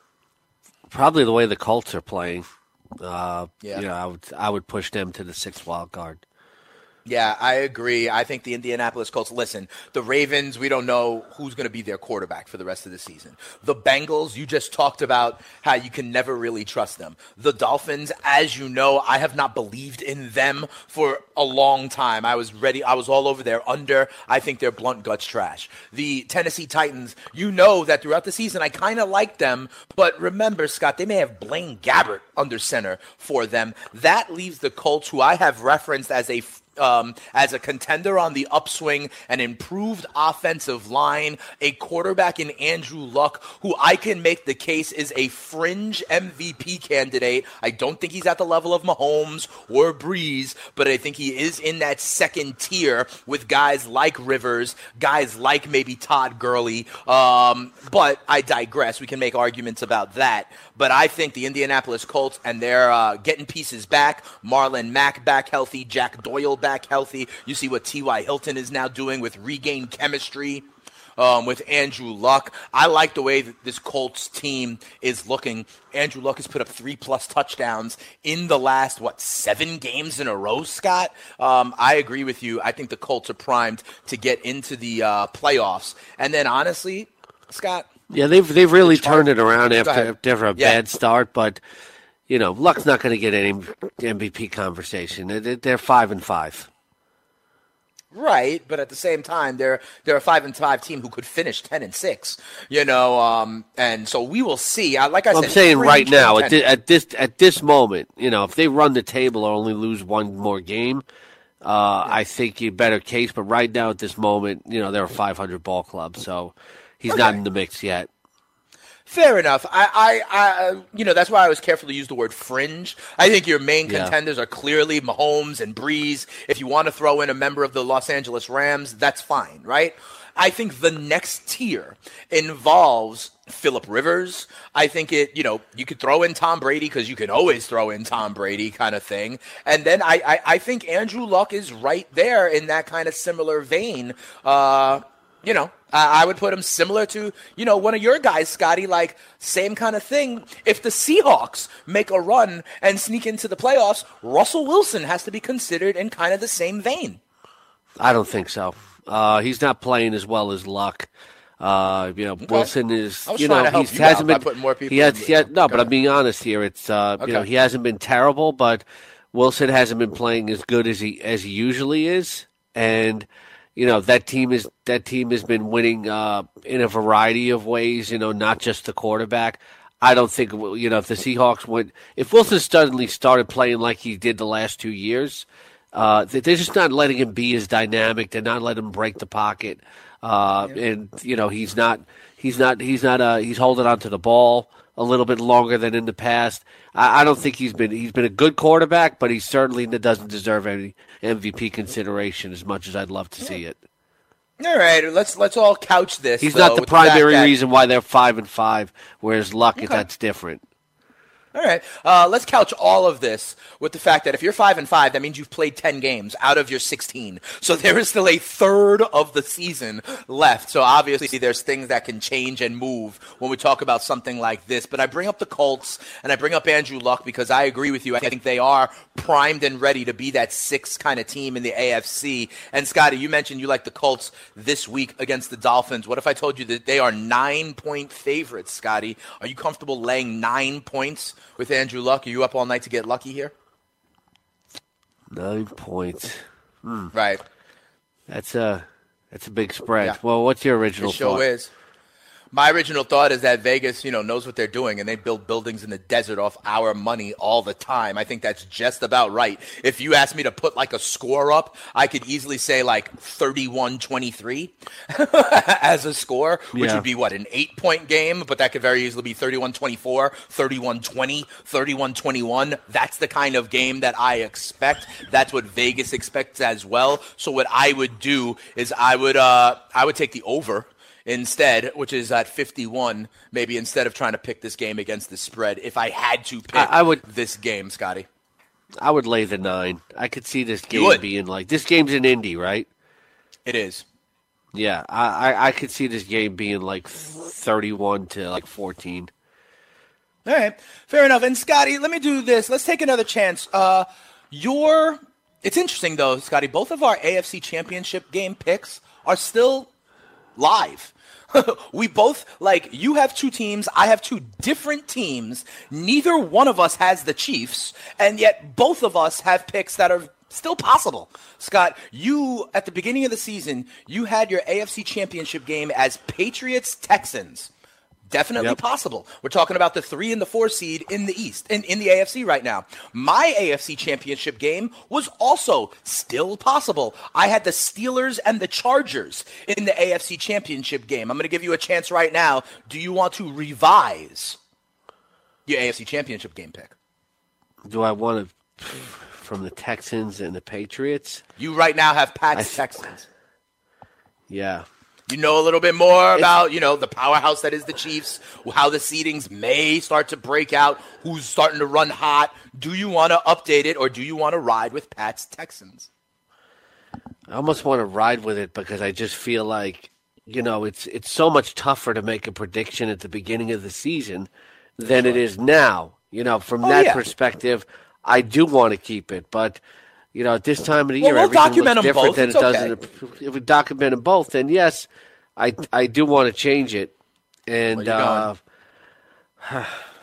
Probably the way the Colts are playing. Uh, yeah. You know, I would, I would push them to the sixth wild card. Yeah, I agree. I think the Indianapolis Colts, listen, the Ravens, we don't know who's going to be their quarterback for the rest of the season. The Bengals, you just talked about how you can never really trust them. The Dolphins, as you know, I have not believed in them for a long time. I was ready. I was all over their under. I think they're blunt guts trash. The Tennessee Titans, you know that throughout the season, I kind of like them. But remember, Scott, they may have Blaine Gabbert under center for them. That leaves the Colts, who I have referenced as a Um, as a contender on the upswing, an improved offensive line, a quarterback in Andrew Luck, who I can make the case is a fringe M V P candidate. I don't think he's at the level of Mahomes or Breeze, but I think he is in that second tier with guys like Rivers, guys like maybe Todd Gurley. Um, but I digress. We can make arguments about that. But I think the Indianapolis Colts, and they're uh, getting pieces back. Marlon Mack back healthy, Jack Doyle back healthy. You see what T Y Hilton is now doing with regained chemistry. um, with Andrew Luck. I like the way that this Colts team is looking. Andrew Luck has put up three-plus touchdowns in the last, what, seven games in a row, Scott? Um, I agree with you. I think the Colts are primed to get into the uh, playoffs. And then, honestly, Scott? Yeah, they've they've really turned it around after, after a yeah. bad start, but, you know, Luck's not going to get any M V P conversation. They're five and five. Right, but at the same time, they're they're a five and five team who could finish ten and six. You know, um, and so we will see. I, like I well, said, I'm saying right now at, this, at this at this moment, you know, if they run the table or only lose one more game, uh, yeah. I think you better case. But right now at this moment, you know, they're a five hundred ball club, so he's okay. not in the mix yet. Fair enough. I, I, I, you know, that's why I was careful to use the word fringe. I think your main yeah. contenders are clearly Mahomes and Breeze. If you want to throw in a member of the Los Angeles Rams, that's fine, right? I think the next tier involves Phillip Rivers. I think it, you know, you could throw in Tom Brady because you can always throw in Tom Brady kind of thing. And then I, I, I think Andrew Luck is right there in that kind of similar vein. Uh, you know, I would put him similar to, you know, one of your guys, Scotty, like same kind of thing. If the Seahawks make a run and sneak into the playoffs, Russell Wilson has to be considered in kind of the same vein. I don't think so. Uh, he's not playing as well as Luck. Uh, you know, okay. Wilson is, you know, he you hasn't been, putting more people he has, in he has, no, okay. but I'm being honest here. It's, uh, okay. you know, he hasn't been terrible, but Wilson hasn't been playing as good as he, as he usually is. And, you know, that team is that team has been winning uh, in a variety of ways, you know, not just the quarterback. I don't think, you know, if the Seahawks went – if Wilson suddenly started playing like he did the last two years, uh, they're just not letting him be as dynamic. They're not letting him break the pocket. Uh, yeah. And, you know, he's not – he's not – he's not uh, – he's holding on to the ball a little bit longer than in the past. I, I don't think he's been – he's been a good quarterback, but he certainly doesn't deserve any – M V P consideration as much as I'd love to see it. All right, let's let's all couch this. He's though, not the primary the that... reason why they're five and five, whereas Luck, okay. that's different. All right, uh, let's couch all of this with the fact that if you're five and five, that means you've played ten games out of your sixteen. So there is still a third of the season left. So obviously there's things that can change and move when we talk about something like this. But I bring up the Colts and I bring up Andrew Luck because I agree with you. I think they are primed and ready to be that sixth kind of team in the A F C. And Scotty, you mentioned you like the Colts this week against the Dolphins. What if I told you that they are nine-point favorites, Scotty? Are you comfortable laying nine points with Andrew Luck? Are you up all night to get lucky here? Nine points. Hmm. Right. That's a that's a big spread. Yeah. Well, what's your original it sure thought? is. My original thought is that Vegas, you know, knows what they're doing, and they build buildings in the desert off our money all the time. I think that's just about right. If you asked me to put like a score up, I could easily say like thirty-one twenty-three as a score, which yeah. would be what, an eight-point game, but that could very easily be thirty-one twenty-four, thirty-one twenty, thirty-one twenty-one. That's the kind of game that I expect. That's what Vegas expects as well. So what I would do is I would uh, I would take the over instead, which is at fifty-one, maybe instead of trying to pick this game against the spread. If I had to pick I, I would, this game, Scotty. I would lay the nine. I could see this game being like, this game's in Indy, right? It is. Yeah, I, I, I could see this game being like thirty-one to like fourteen. All right, fair enough. And Scotty, let me do this. Let's take another chance. Uh, your, it's interesting though, Scotty, both of our A F C Championship game picks are still live. We both, like, you have two teams, I have two different teams. Neither one of us has the Chiefs, and yet both of us have picks that are still possible. Scott, you, at the beginning of the season, you had your A F C Championship game as Patriots-Texans. Definitely yep. possible. We're talking about the three and the four seed in the East, in, in the A F C right now. My A F C Championship game was also still possible. I had the Steelers and the Chargers in the A F C Championship game. I'm going to give you a chance right now. Do you want to revise your A F C Championship game pick? Do I want to from the Texans and the Patriots? You right now have Pats th- Texans. Yeah. You know a little bit more about, you know, the powerhouse that is the Chiefs, how the seedings may start to break out, who's starting to run hot. Do you want to update it, or do you want to ride with Pat's Texans? I almost want to ride with it because I just feel like you know, it's it's so much tougher to make a prediction at the beginning of the season than sure. it is now. You know, from oh, that yeah. perspective, I do want to keep it, but you know, at this time of the well, year, we'll everything looks different both. than it's it does. Okay. In the, if we document them both, then yes, I I do want to change it, and uh, I,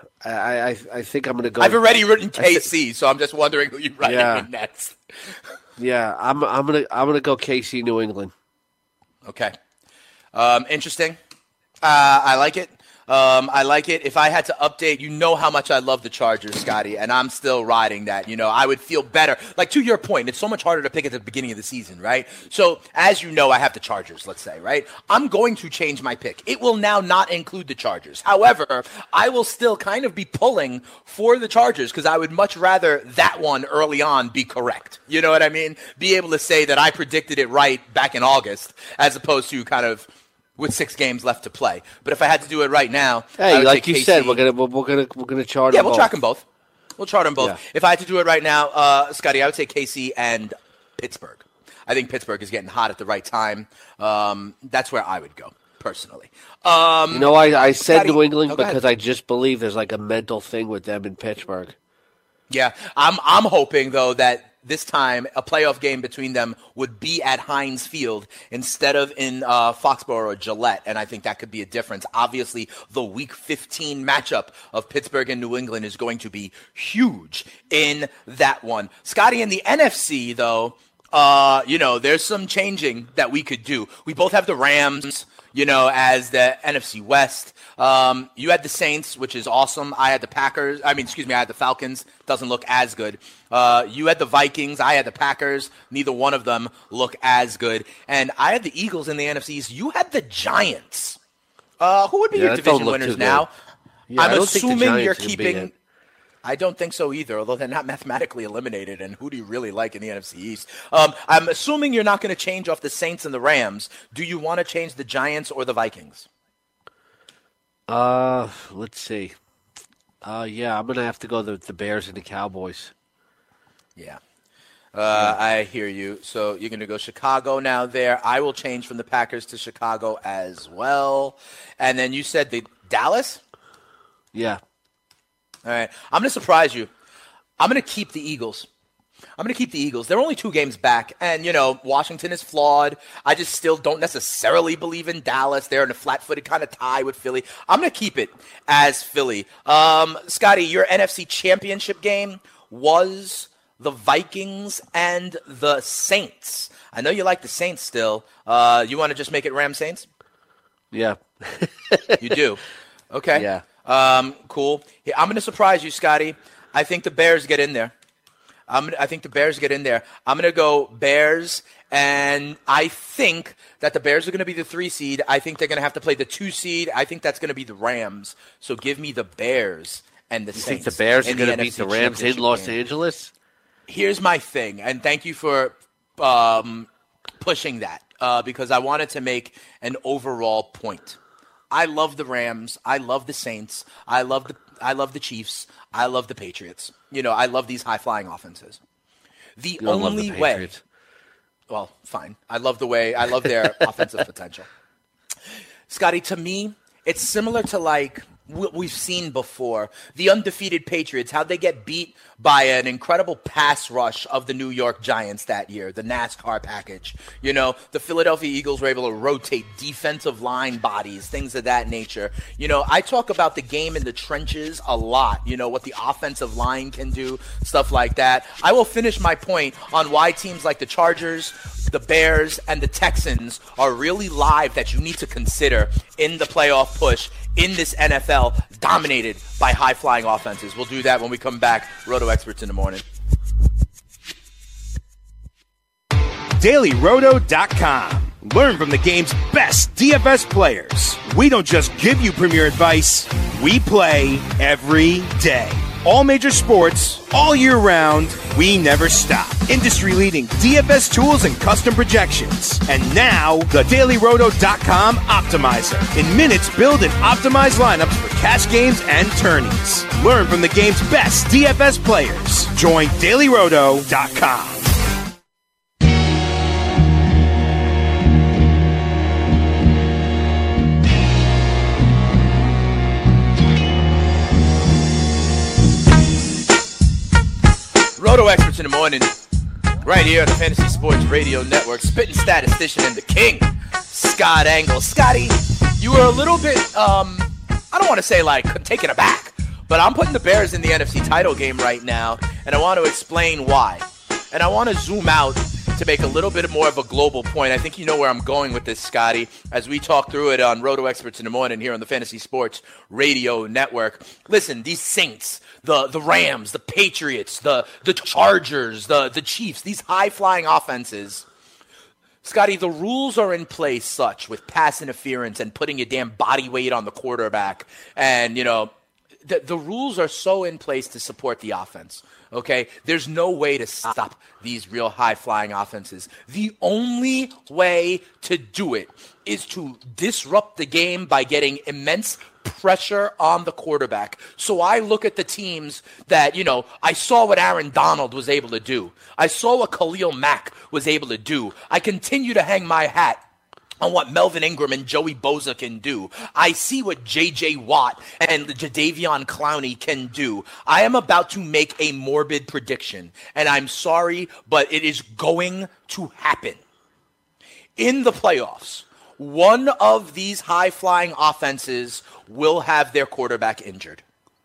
I I think I'm going to go. I've already written K C, th- so I'm just wondering who you write yeah. in next. yeah, I'm I'm gonna I'm gonna go K C New England. Okay, um, interesting. Uh, I like it. Um, I like it. If I had to update, you know how much I love the Chargers, Scotty, and I'm still riding that. You know, I would feel better. Like, to your point, it's so much harder to pick at the beginning of the season, right? So, as you know, I have the Chargers, let's say, right? I'm going to change my pick. It will now not include the Chargers. However, I will still kind of be pulling for the Chargers because I would much rather that one early on be correct. You know what I mean? Be able to say that I predicted it right back in August as opposed to kind of with six games left to play. But if I had to do it right now, hey, like you K C. said, we're gonna we're, we're gonna we're gonna chart. Yeah, them we'll both. track them both. We'll chart them both. Yeah. If I had to do it right now, uh, Scotty, I would say K C and Pittsburgh. I think Pittsburgh is getting hot at the right time. Um, that's where I would go personally. Um, you know, I I said Scotty, New England oh, because I just believe there's like a mental thing with them in Pittsburgh. Yeah, I'm I'm hoping though that this time a playoff game between them would be at Heinz Field instead of in uh, Foxborough or Gillette, and I think that could be a difference. Obviously, the Week fifteen matchup of Pittsburgh and New England is going to be huge in that one. Scotty, in the N F C, though, uh, you know, there's some changing that we could do. We both have the Rams, you know, as the N F C West. Um, you had the Saints, which is awesome. I had the Packers. I mean, excuse me, I had the Falcons. Doesn't look as good. Uh, you had the Vikings. I had the Packers. Neither one of them look as good. And I had the Eagles in the N F Cs. You had the Giants. Uh, who would be yeah, your division winners now? Yeah, I'm I don't think the assuming Giants you're can keeping. beat it. I don't think so either, although they're not mathematically eliminated. And who do you really like in the N F C East? Um, I'm assuming you're not going to change off the Saints and the Rams. Do you want to change the Giants or the Vikings? Uh, let's see. Uh, yeah, I'm gonna have to go the the Bears and the Cowboys. Yeah. Uh, I hear you. So you're going to go Chicago now there. I will change from the Packers to Chicago as well. And then you said the Dallas? Yeah. All right. I'm going to surprise you. I'm going to keep the Eagles. I'm going to keep the Eagles. They're only two games back. And, you know, Washington is flawed. I just still don't necessarily believe in Dallas. They're in a flat-footed kind of tie with Philly. I'm going to keep it as Philly. Um, Scotty, your N F C Championship game was the Vikings and the Saints. I know you like the Saints still. Uh, you want to just make it Rams Saints? Yeah. You do? Okay. Yeah. Um, cool. Yeah, I'm going to surprise you, Scotty. I think the Bears get in there. I'm gonna, I think the Bears get in there. I'm going to go Bears, and I think that the Bears are going to be the three seed. I think they're going to have to play the two seed. I think that's going to be the Rams. So give me the Bears and the you Saints. think the Bears are going to N F C beat the Rams in Los game. Angeles? Here's my thing, and thank you for um, pushing that uh, because I wanted to make an overall point. I love the Rams. I love the Saints. I love the I love the Chiefs. I love the Patriots. You know, I love these high-flying offenses. The you don't only love the way, well, fine. I love the way, I love their offensive potential. Scotty, to me, it's similar to like what we've seen before. The undefeated Patriots, how they get beat by an incredible pass rush of the New York Giants that year, the NASCAR package. You know, the Philadelphia Eagles were able to rotate defensive line bodies, things of that nature. You know, I talk about the game in the trenches a lot, you know, what the offensive line can do, stuff like that. I will finish my point on why teams like the Chargers, the Bears, and the Texans are really live that you need to consider in the playoff push in this N F L dominated by high-flying offenses. We'll do that when we come back. Roto Experts in the morning. Daily Roto dot com. Learn from the game's best D F S players. We don't just give you premier advice, we play every day. All major sports, all year round, we never stop. Industry-leading D F S tools and custom projections. And now, the Daily Roto dot com Optimizer. In minutes, build and optimize lineups for cash games and tourneys. Learn from the game's best D F S players. Join Daily Roto dot com. Roto Experts in the Morning, right here on the Fantasy Sports Radio Network. Spitting statistician and the king, Scott Engel. Scotty, you were a little bit, um, I don't want to say like taken aback, but I'm putting the Bears in the N F C title game right now, and I want to explain why. And I want to zoom out to make a little bit more of a global point. I think you know where I'm going with this, Scotty, as we talk through it on Roto Experts in the Morning here on the Fantasy Sports Radio Network. Listen, these Saints, the the Rams, the Patriots, the the Chargers, the, the Chiefs, these high-flying offenses, Scotty, the rules are in place such with pass interference and putting your damn body weight on the quarterback. And, you know, the, the rules are so in place to support the offense. Okay, there's no way to stop these real high-flying offenses. The only way to do it is to disrupt the game by getting immense pressure on the quarterback. So I look at the teams that, you know, I saw what Aaron Donald was able to do. I saw what Khalil Mack was able to do. I continue to hang my hat on what Melvin Ingram and Joey Bosa can do. I see what J J Watt and Jadeveon Clowney can do. I am about to make a morbid prediction, and I'm sorry, but it is going to happen. In the playoffs, one of these high-flying offenses will have their quarterback injured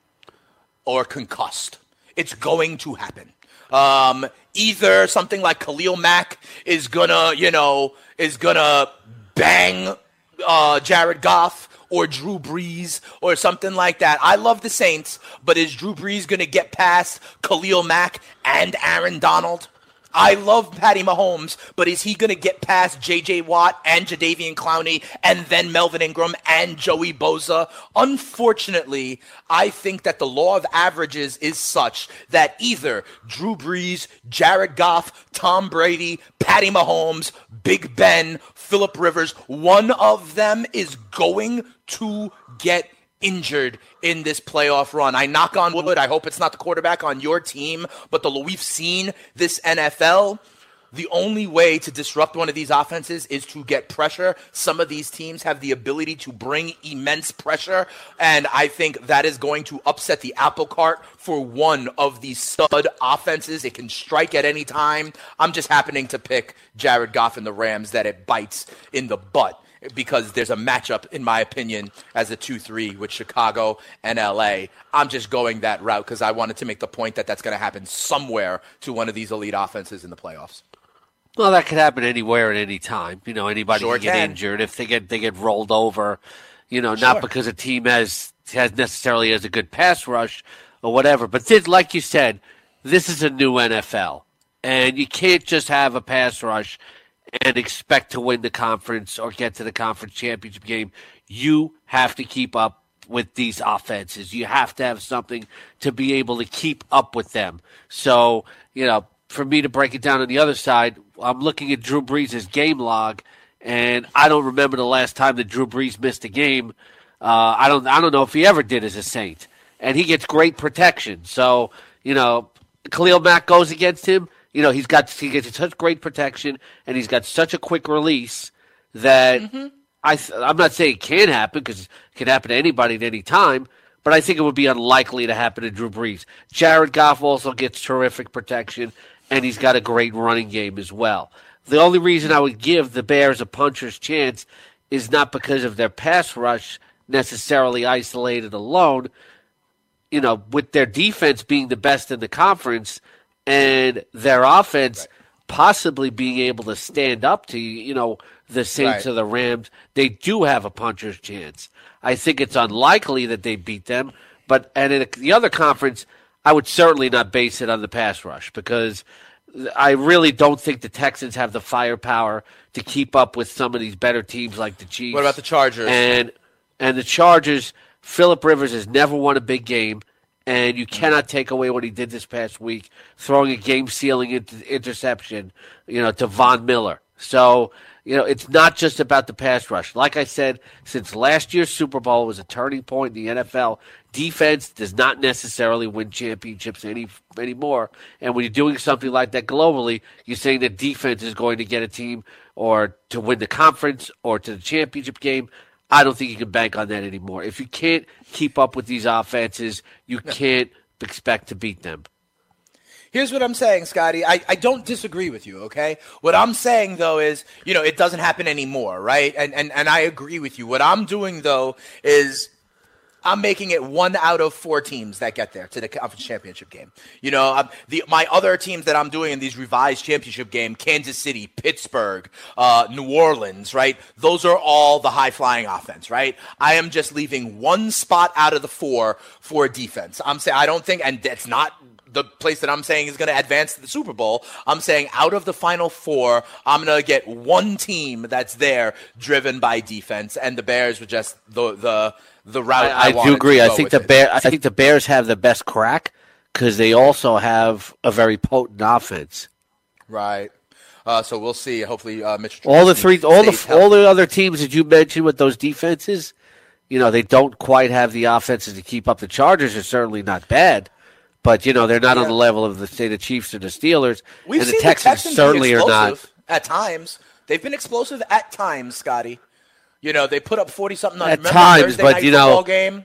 or concussed. It's going to happen. Um, either something like Khalil Mack is gonna, you know, is gonna bang uh, Jared Goff or Drew Brees or something like that. I love the Saints, but is Drew Brees going to get past Khalil Mack and Aaron Donald? I love Patty Mahomes, but is he going to get past J J Watt and Jadeveon Clowney and then Melvin Ingram and Joey Bosa? Unfortunately, I think that the law of averages is such that either Drew Brees, Jared Goff, Tom Brady, Patty Mahomes, Big Ben, Phillip Rivers, one of them is going to get injured in this playoff run. I knock on wood. I hope it's not the quarterback on your team, but the we've seen this N F L. The only way to disrupt one of these offenses is to get pressure. Some of these teams have the ability to bring immense pressure, and I think that is going to upset the apple cart for one of these stud offenses. It can strike at any time. I'm just happening to pick Jared Goff and the Rams that it bites in the butt, because there's a matchup, in my opinion, as a two three with Chicago and L A. I'm just going that route because I wanted to make the point that that's going to happen somewhere to one of these elite offenses in the playoffs. Well, that could happen anywhere at any time. You know, anybody Sure can get can. injured if they get they get rolled over. You know, Sure. not because a team has has necessarily has a good pass rush or whatever. But this, like you said, this is a new N F L, and you can't just have a pass rush and expect to win the conference or get to the conference championship game. You have to keep up with these offenses. You have to have something to be able to keep up with them. So, you know, for me to break it down on the other side, I'm looking at Drew Brees' game log, and I don't remember the last time that Drew Brees missed a game. Uh, I don't I don't know if he ever did as a Saint. And he gets great protection. So, you know, Khalil Mack goes against him. You know, he's got he gets such great protection, and he's got such a quick release that mm-hmm. I th- I'm not saying it can happen, because it can happen to anybody at any time, but I think it would be unlikely to happen to Drew Brees. Jared Goff also gets terrific protection, and he's got a great running game as well. The only reason I would give the Bears a puncher's chance is not because of their pass rush necessarily isolated alone. You know, with their defense being the best in the conference, and their offense right. possibly being able to stand up to, you know, the Saints right. or the Rams, they do have a puncher's chance. I think it's unlikely that they beat them, but and in the other conference, I would certainly not base it on the pass rush, because I really don't think the Texans have the firepower to keep up with some of these better teams like the Chiefs. What about the Chargers? And and the Chargers, Phillip Rivers has never won a big game. And you cannot take away what he did this past week, throwing a game-sealing inter- interception, you know, to Von Miller. So, you know, it's not just about the pass rush. Like I said, since last year's Super Bowl was a turning point in the N F L, defense does not necessarily win championships any anymore. And when you're doing something like that globally, you're saying that defense is going to get a team or to win the conference or to the championship game. I don't think you can bank on that anymore. If you can't keep up with these offenses, you can't expect to beat them. Here's what I'm saying, Scotty. I, I don't disagree with you, okay? What I'm saying, though, is, you know, it doesn't happen anymore, right? And, and, and I agree with you. What I'm doing, though, is I'm making it one out of four teams that get there to the conference championship game. You know, um, the my other teams that I'm doing in these revised championship game, Kansas City, Pittsburgh, uh, New Orleans, right? Those are all the high-flying offense, right? I am just leaving one spot out of the four for defense. I'm saying I don't think, and that's not the place that I'm saying is going to advance to the Super Bowl. I'm saying out of the final four, I'm going to get one team that's there driven by defense, and the Bears were just the the the route I, I, I do agree. I think the Bear, I think the Bears have the best crack because they also have a very potent offense. Right. Uh, so we'll see. Hopefully, uh, Mitch. All the three, all the healthy. all the other teams that you mentioned with those defenses, you know, they don't quite have the offenses to keep up. The Chargers are certainly not bad. But, you know, they're not yeah. on the level of, the, say, the Chiefs or the Steelers. We've and the seen Texans, the Texans certainly are not. At times. They've been explosive at times, Scotty. You know, they put up forty-something on At times, but, you know, game?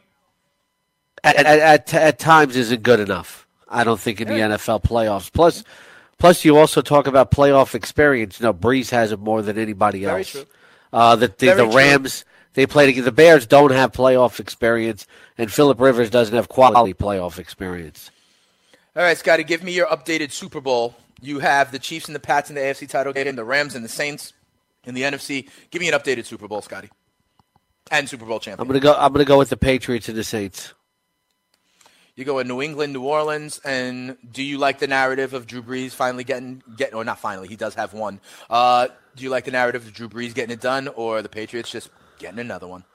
At, at, at, at times isn't good enough, I don't think, in the yeah. N F L playoffs. Plus, plus, you also talk about playoff experience. You know, Breeze has it more than anybody Very else. True. Uh, the the, the Rams, true. they played against the Bears, don't have playoff experience, and Phillip Rivers doesn't have quality playoff experience. All right, Scotty, give me your updated Super Bowl. You have the Chiefs and the Pats in the A F C title game, the Rams and the Saints in the N F C. Give me an updated Super Bowl, Scotty, and Super Bowl champion. I'm gonna go. I'm gonna go with the Patriots and the Saints. You go in New England, New Orleans, and do you like the narrative of Drew Brees finally getting getting, or not finally? He does have one. Uh, do you like the narrative of Drew Brees getting it done, or the Patriots just getting another one?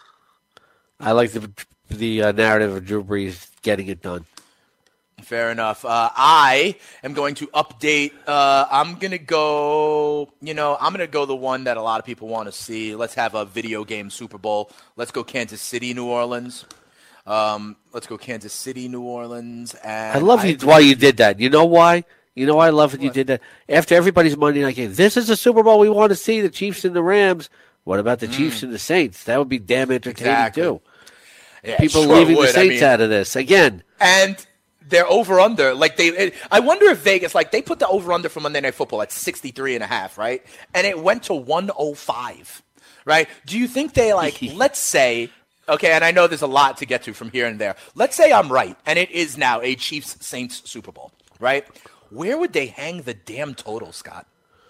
I like the the uh, narrative of Drew Brees getting it done. Fair enough. Uh, I am going to update. Uh, I'm going to go, you know, I'm going to go the one that a lot of people want to see. Let's have a video game Super Bowl. Let's go Kansas City, New Orleans. Um, let's go Kansas City, New Orleans. And I love I, you, why you did that. You know why? You know why I love it you did that? After everybody's Monday night game, this is a Super Bowl we want to see, the Chiefs and the Rams. What about the mm. Chiefs and the Saints? That would be damn entertaining, exactly. too. Yeah, people sure leaving would. the Saints I mean, out of this. Again. And they're over under. Like they, it, I wonder if Vegas, like they put the over under for Monday Night Football at sixty-three and a half, right? And it went to one oh five, right? Do you think they like, let's say, okay, and I know there's a lot to get to from here and there. Let's say I'm right, and it is now a Chiefs Saints Super Bowl, right? Where would they hang the damn total, Scott?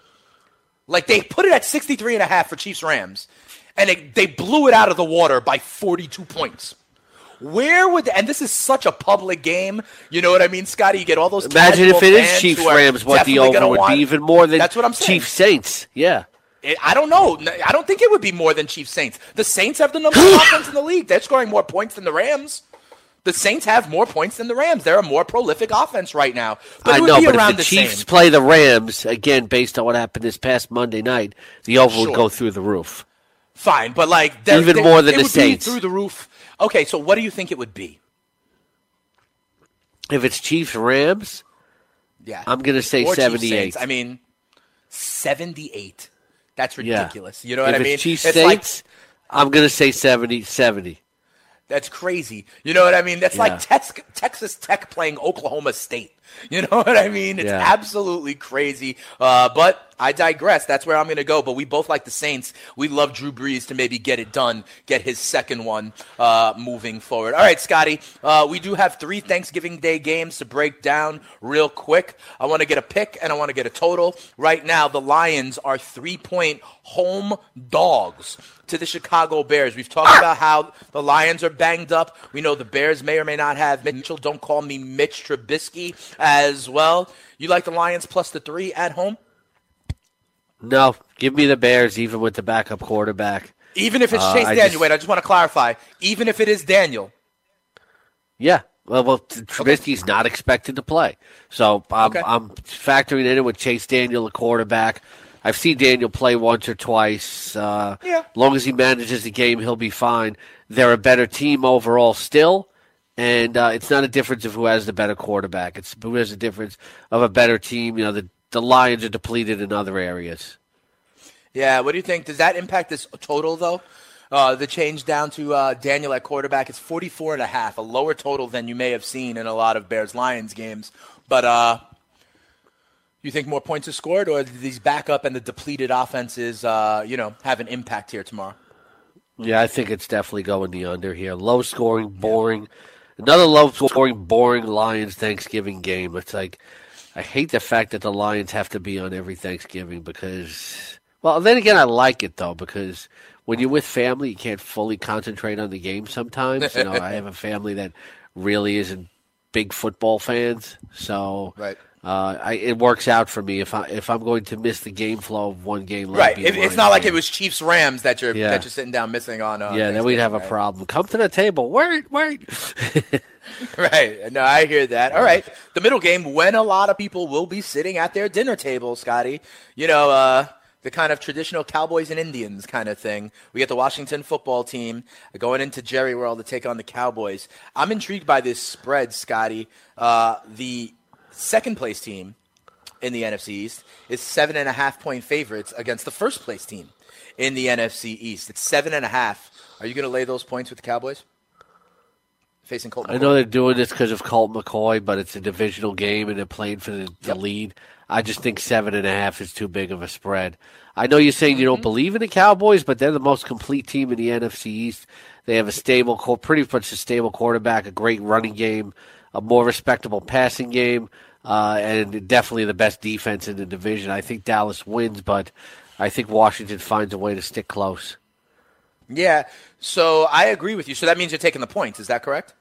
Like they put it at sixty-three and a half for Chiefs Rams, and it, they blew it out of the water by forty-two points. Where would the, and this is such a public game, you know what I mean, Scotty? You get all those. Imagine if it is Chiefs Rams, what the over would want, be even more than that's what I'm saying. Chiefs Saints. Yeah, it, I don't know. I don't think it would be more than Chiefs Saints. The Saints have the number one offense in the league. They're scoring more points than the Rams. The Saints have more points than the Rams. They're a more prolific offense right now. But I it would know, be but around if the, the Chiefs same. play the Rams again, based on what happened this past Monday night, the over sure. would go through the roof. Fine, but like even they, more than it the would Saints be through the roof. Okay, so what do you think it would be? If it's Chiefs Rams, yeah, I'm going to say or seventy-eight. I mean, seventy-eight. That's ridiculous. Yeah. You know if what I mean? If it's Chiefs it's Saints, like, I'm going to say seventy, seventy. That's crazy. You know what I mean? That's yeah. like Tex- Texas Tech playing Oklahoma State. You know what I mean? It's yeah. absolutely crazy. Uh, but I digress. That's where I'm going to go. But we both like the Saints. We love Drew Brees to maybe get it done, get his second one uh, moving forward. All right, Scotty, uh, we do have three Thanksgiving Day games to break down real quick. I want to get a pick and I want to get a total. Right now, the Lions are three-point home dogs to the Chicago Bears. We've talked about how the Lions are banged up. We know the Bears may or may not have Mitchell. Don't call me Mitch Trubisky as well. You like the Lions plus the three at home? No, give me the Bears even with the backup quarterback. Even if it's uh, Chase I Daniel. just, Wait, I just want to clarify. Even if it is Daniel. Yeah. Well, well Trubisky's okay. not expected to play. So I'm, okay. I'm factoring in it with Chase Daniel, the quarterback. I've seen Daniel play once or twice. Uh, yeah. As long as he manages the game, he'll be fine. They're a better team overall still, and uh, it's not a difference of who has the better quarterback. It's who has a difference of a better team. You know, the, the Lions are depleted in other areas. Yeah, what do you think? Does that impact this total, though? Uh, the change down to uh, Daniel at quarterback is forty-four and a half, a lower total than you may have seen in a lot of Bears-Lions games. But uh, You think more points are scored, or do these backup and the depleted offenses, uh, you know, have an impact here tomorrow? Yeah, I think it's definitely going the under here. Low scoring, boring. Another low scoring, boring Lions Thanksgiving game. It's like, I hate the fact that the Lions have to be on every Thanksgiving because, well, then again, I like it though, because when you're with family, you can't fully concentrate on the game sometimes. You know, I have a family that really isn't big football fans, so right. Uh, I, it works out for me if I if I'm going to miss the game flow of one game. Right, if, it's not game. Like it was Chiefs Rams that you're yeah. that you're sitting down missing on. Uh, yeah, then we'd have right? a problem. Come to the table. Wait, wait. Right. No, I hear that. All right, the middle game when a lot of people will be sitting at their dinner table, Scotty. You know, uh, the kind of traditional Cowboys and Indians kind of thing. We get the Washington football team going into Jerry World to take on the Cowboys. I'm intrigued by this spread, Scotty. Uh, the second place team in the N F C East is seven and a half point favorites against the first place team in the N F C East. It's seven and a half. Are you going to lay those points with the Cowboys facing Colt McCoy? I know they're doing this because of Colt McCoy, but it's a divisional game and they're playing for the, the yep. lead. I just think seven and a half is too big of a spread. I know you're saying you don't mm-hmm. believe in the Cowboys, but they're the most complete team in the N F C East. They have a stable, pretty much a stable quarterback, a great running game, a more respectable passing game. Uh, and definitely the best defense in the division. I think Dallas wins, but I think Washington finds a way to stick close. Yeah, so I agree with you. So that means you're taking the points. Is that correct?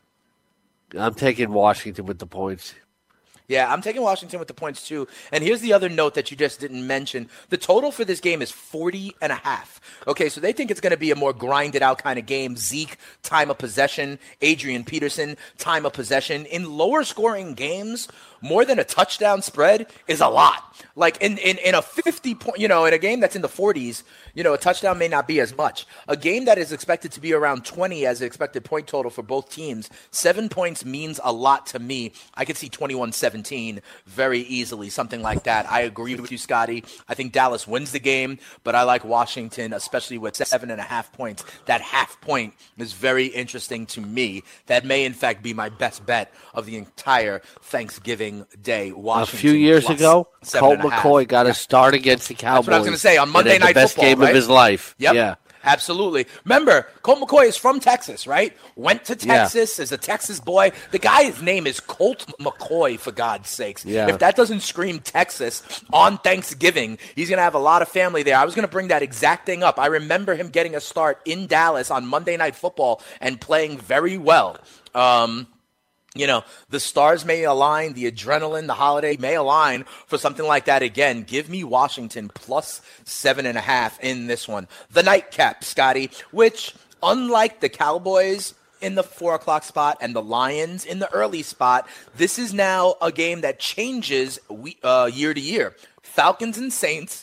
I'm taking Washington with the points. Yeah, I'm taking Washington with the points too. And here's the other note that you just didn't mention. The total for this game is forty and a half. Okay, so they think it's going to be a more grinded out kind of game. Zeke, time of possession. Adrian Peterson, time of possession. In lower scoring games, more than a touchdown spread is a lot. Like in, in, in a fifty point, you know, in a game that's in the forties, you know, a touchdown may not be as much. A game that is expected to be around twenty as the expected point total for both teams, seven points means a lot to me. I could see twenty-one seventeen very easily, something like that. I agree with you, Scotty. I think Dallas wins the game, but I like Washington, especially with seven and a half points. That half point is very interesting to me. That may, in fact, be my best bet of the entire Thanksgiving day. Washington a few years ago, Colt McCoy got a yeah. start against the Cowboys. That's what I was going to say on Monday Night the best Football, game right? of his life. Yep. Yeah, absolutely. Remember, Colt McCoy is from Texas, right? Went to Texas, yeah. is a Texas boy. The guy's name is Colt McCoy, for God's sakes. Yeah. If that doesn't scream Texas on Thanksgiving, he's going to have a lot of family there. I was going to bring that exact thing up. I remember him getting a start in Dallas on Monday Night Football and playing very well. Um You know, the stars may align, the adrenaline, the holiday may align for something like that again. Give me Washington plus seven and a half in this one. The nightcap, Scotty, which, unlike the Cowboys in the four o'clock spot and the Lions in the early spot, this is now a game that changes uh, year to year. Falcons and Saints.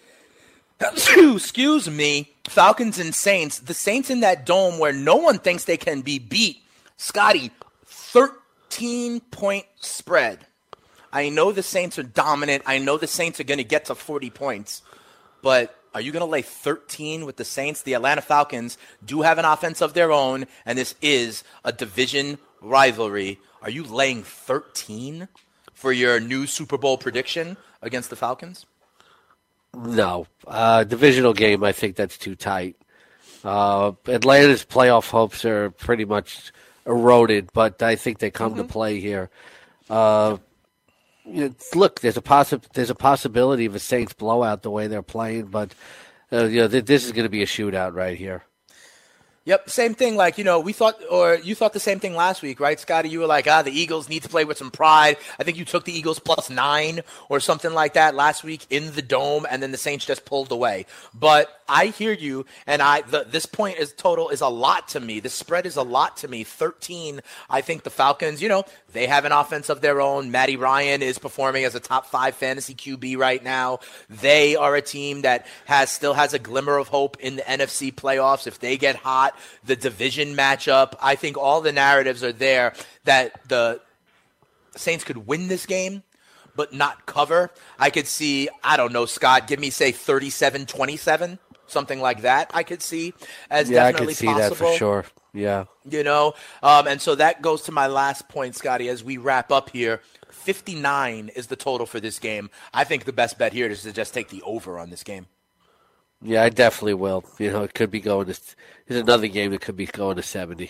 Excuse me. Falcons and Saints. The Saints in that dome where no one thinks they can be beat. Scotty, thirteen-point spread. I know the Saints are dominant. I know the Saints are going to get to forty points. But are you going to lay thirteen with the Saints? The Atlanta Falcons do have an offense of their own, and this is a division rivalry. Are you laying thirteen for your new Super Bowl prediction against the Falcons? No. Uh, divisional game, I think that's too tight. Uh, Atlanta's playoff hopes are pretty much eroded, but I think they come mm-hmm. to play here. Uh, you know, look, there's a possi- there's a possibility of a Saints blowout the way they're playing, but uh, you know th- this is going to be a shootout right here. Yep, same thing. Like, you know, we thought, or you thought the same thing last week, right, Scotty? You were like, ah, the Eagles need to play with some pride. I think you took the Eagles plus nine or something like that last week in the Dome, and then the Saints just pulled away. But I hear you, and I the, this point is total is a lot to me. The spread is a lot to me. thirteen, I think the Falcons, you know, they have an offense of their own. Matty Ryan is performing as a top five fantasy Q B right now. They are a team that has still has a glimmer of hope in the N F C playoffs if they get hot. The division matchup, I think all the narratives are there that the Saints could win this game, but not cover. I could see, I don't know, Scott, give me, say, thirty-seven twenty-seven, something like that I could see as yeah, definitely I could see possible. that for sure, yeah. You know, um, and so that goes to my last point, Scotty, as we wrap up here. fifty-nine is the total for this game. I think the best bet here is to just take the over on this game. Yeah, I definitely will. You know, it could be going to – there's another game that could be going to seventy.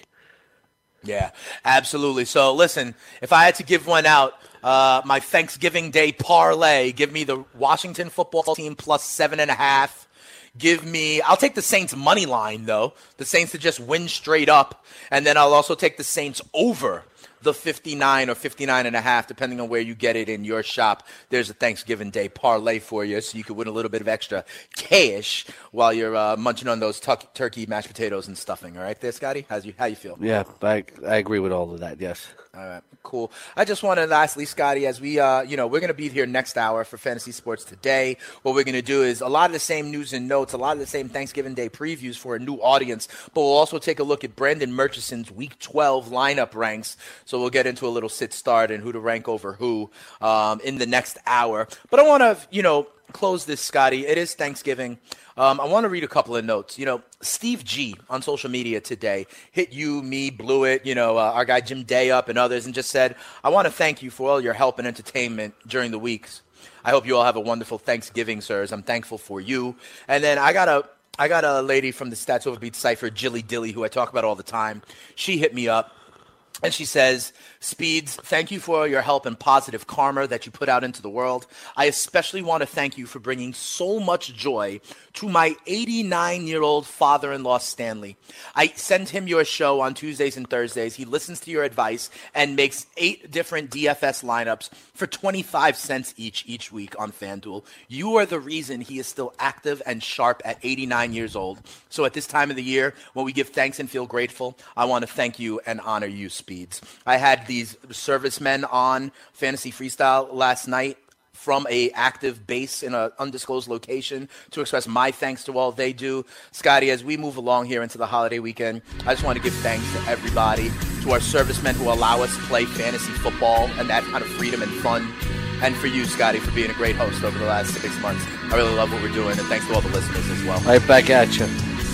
Yeah, absolutely. So, listen, if I had to give one out, uh, my Thanksgiving Day parlay, give me the Washington football team plus seven and a half. Give me – I'll take the Saints money line, though. The Saints to just win straight up. And then I'll also take the Saints over the fifty-nine or fifty-nine and a half, depending on where you get it in your shop. There's a Thanksgiving Day parlay for you, so you could win a little bit of extra cash while you're uh, munching on those tuck- turkey, mashed potatoes, and stuffing. All right there, Scotty? How's you, how you feel? Yeah, I, I agree with all of that, yes. All right, cool. I just want to lastly, Scotty, as we, uh, you know, we're going to be here next hour for Fantasy Sports Today. What we're going to do is a lot of the same news and notes, a lot of the same Thanksgiving Day previews for a new audience, but we'll also take a look at Brandon Murchison's Week twelve lineup ranks. So we'll get into a little sit-start and who to rank over who um, in the next hour. But I want to, you know, close this, Scotty. It is Thanksgiving. Um, I want to read a couple of notes. You know, Steve G on social media today hit you, me, Blew It, you know, uh, our guy Jim Day up and others, and just said, I want to thank you for all your help and entertainment during the weeks. I hope you all have a wonderful Thanksgiving, sirs. I'm thankful for you. And then I got a I got a lady from the Stats Overbeat Cypher, Jilly Dilly, who I talk about all the time. She hit me up. And she says, Speeds, thank you for your help and positive karma that you put out into the world. I especially want to thank you for bringing so much joy to my eighty-nine-year-old father-in-law, Stanley. I send him your show on Tuesdays and Thursdays. He listens to your advice and makes eight different D F S lineups for twenty-five cents each each week on FanDuel. You are the reason he is still active and sharp at eighty-nine years old. So at this time of the year, when we give thanks and feel grateful, I want to thank you and honor you, Speeds. I had these servicemen on Fantasy Freestyle last night from a active base in an undisclosed location to express my thanks to all they do. Scotty, as we move along here into the holiday weekend, I just want to give thanks to everybody, to our servicemen who allow us to play fantasy football and that kind of freedom and fun. And for you, Scotty, for being a great host over the last six months. I really love what we're doing, and thanks to all the listeners as well. Right back at you.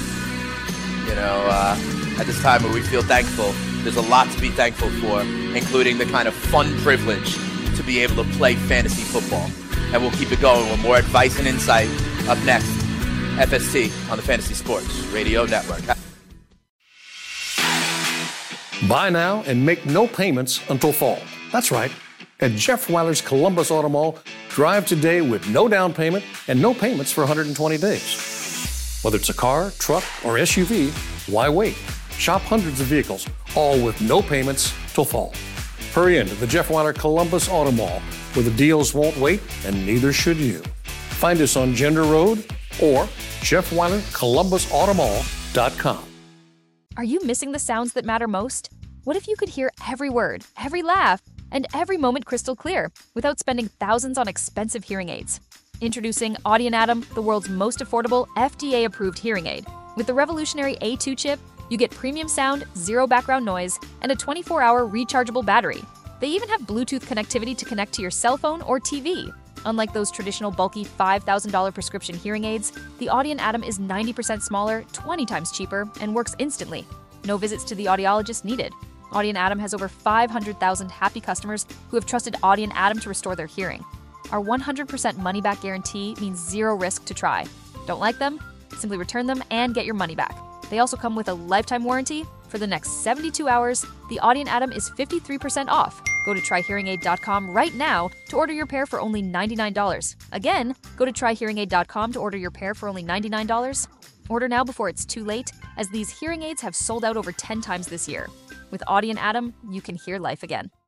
You know, uh, at this time where we feel thankful, there's a lot to be thankful for, including the kind of fun privilege to be able to play fantasy football. And we'll keep it going with more advice and insight up next. F S T on the Fantasy Sports Radio Network. Buy now and make no payments until fall. That's right. At Jeff Weiler's Columbus Auto Mall, drive today with no down payment and no payments for one hundred twenty days. Whether it's a car, truck, or S U V, why wait? Shop hundreds of vehicles, all with no payments till fall. Hurry into the Jeff Weiler Columbus Auto Mall, where the deals won't wait, and neither should you. Find us on Gender Road or Jeff Weiler Columbus Auto Mall dot com. Are you missing the sounds that matter most? What if you could hear every word, every laugh, and every moment crystal clear without spending thousands on expensive hearing aids? Introducing Audien Atom, the world's most affordable F D A-approved hearing aid. With the revolutionary A two chip, you get premium sound, zero background noise, and a twenty-four hour rechargeable battery. They even have Bluetooth connectivity to connect to your cell phone or T V. Unlike those traditional bulky five thousand dollars prescription hearing aids, the Audien Atom is ninety percent smaller, twenty times cheaper, and works instantly. No visits to the audiologist needed. Audien Atom has over five hundred thousand happy customers who have trusted Audien Atom to restore their hearing. Our one hundred percent money-back guarantee means zero risk to try. Don't like them? Simply return them and get your money back. They also come with a lifetime warranty. For the next seventy-two hours, the Audien Atom is fifty-three percent off. Go to try hearing aid dot com right now to order your pair for only ninety-nine dollars. Again, go to try hearing aid dot com to order your pair for only ninety-nine dollars. Order now before it's too late, as these hearing aids have sold out over ten times this year. With Audien Atom, you can hear life again.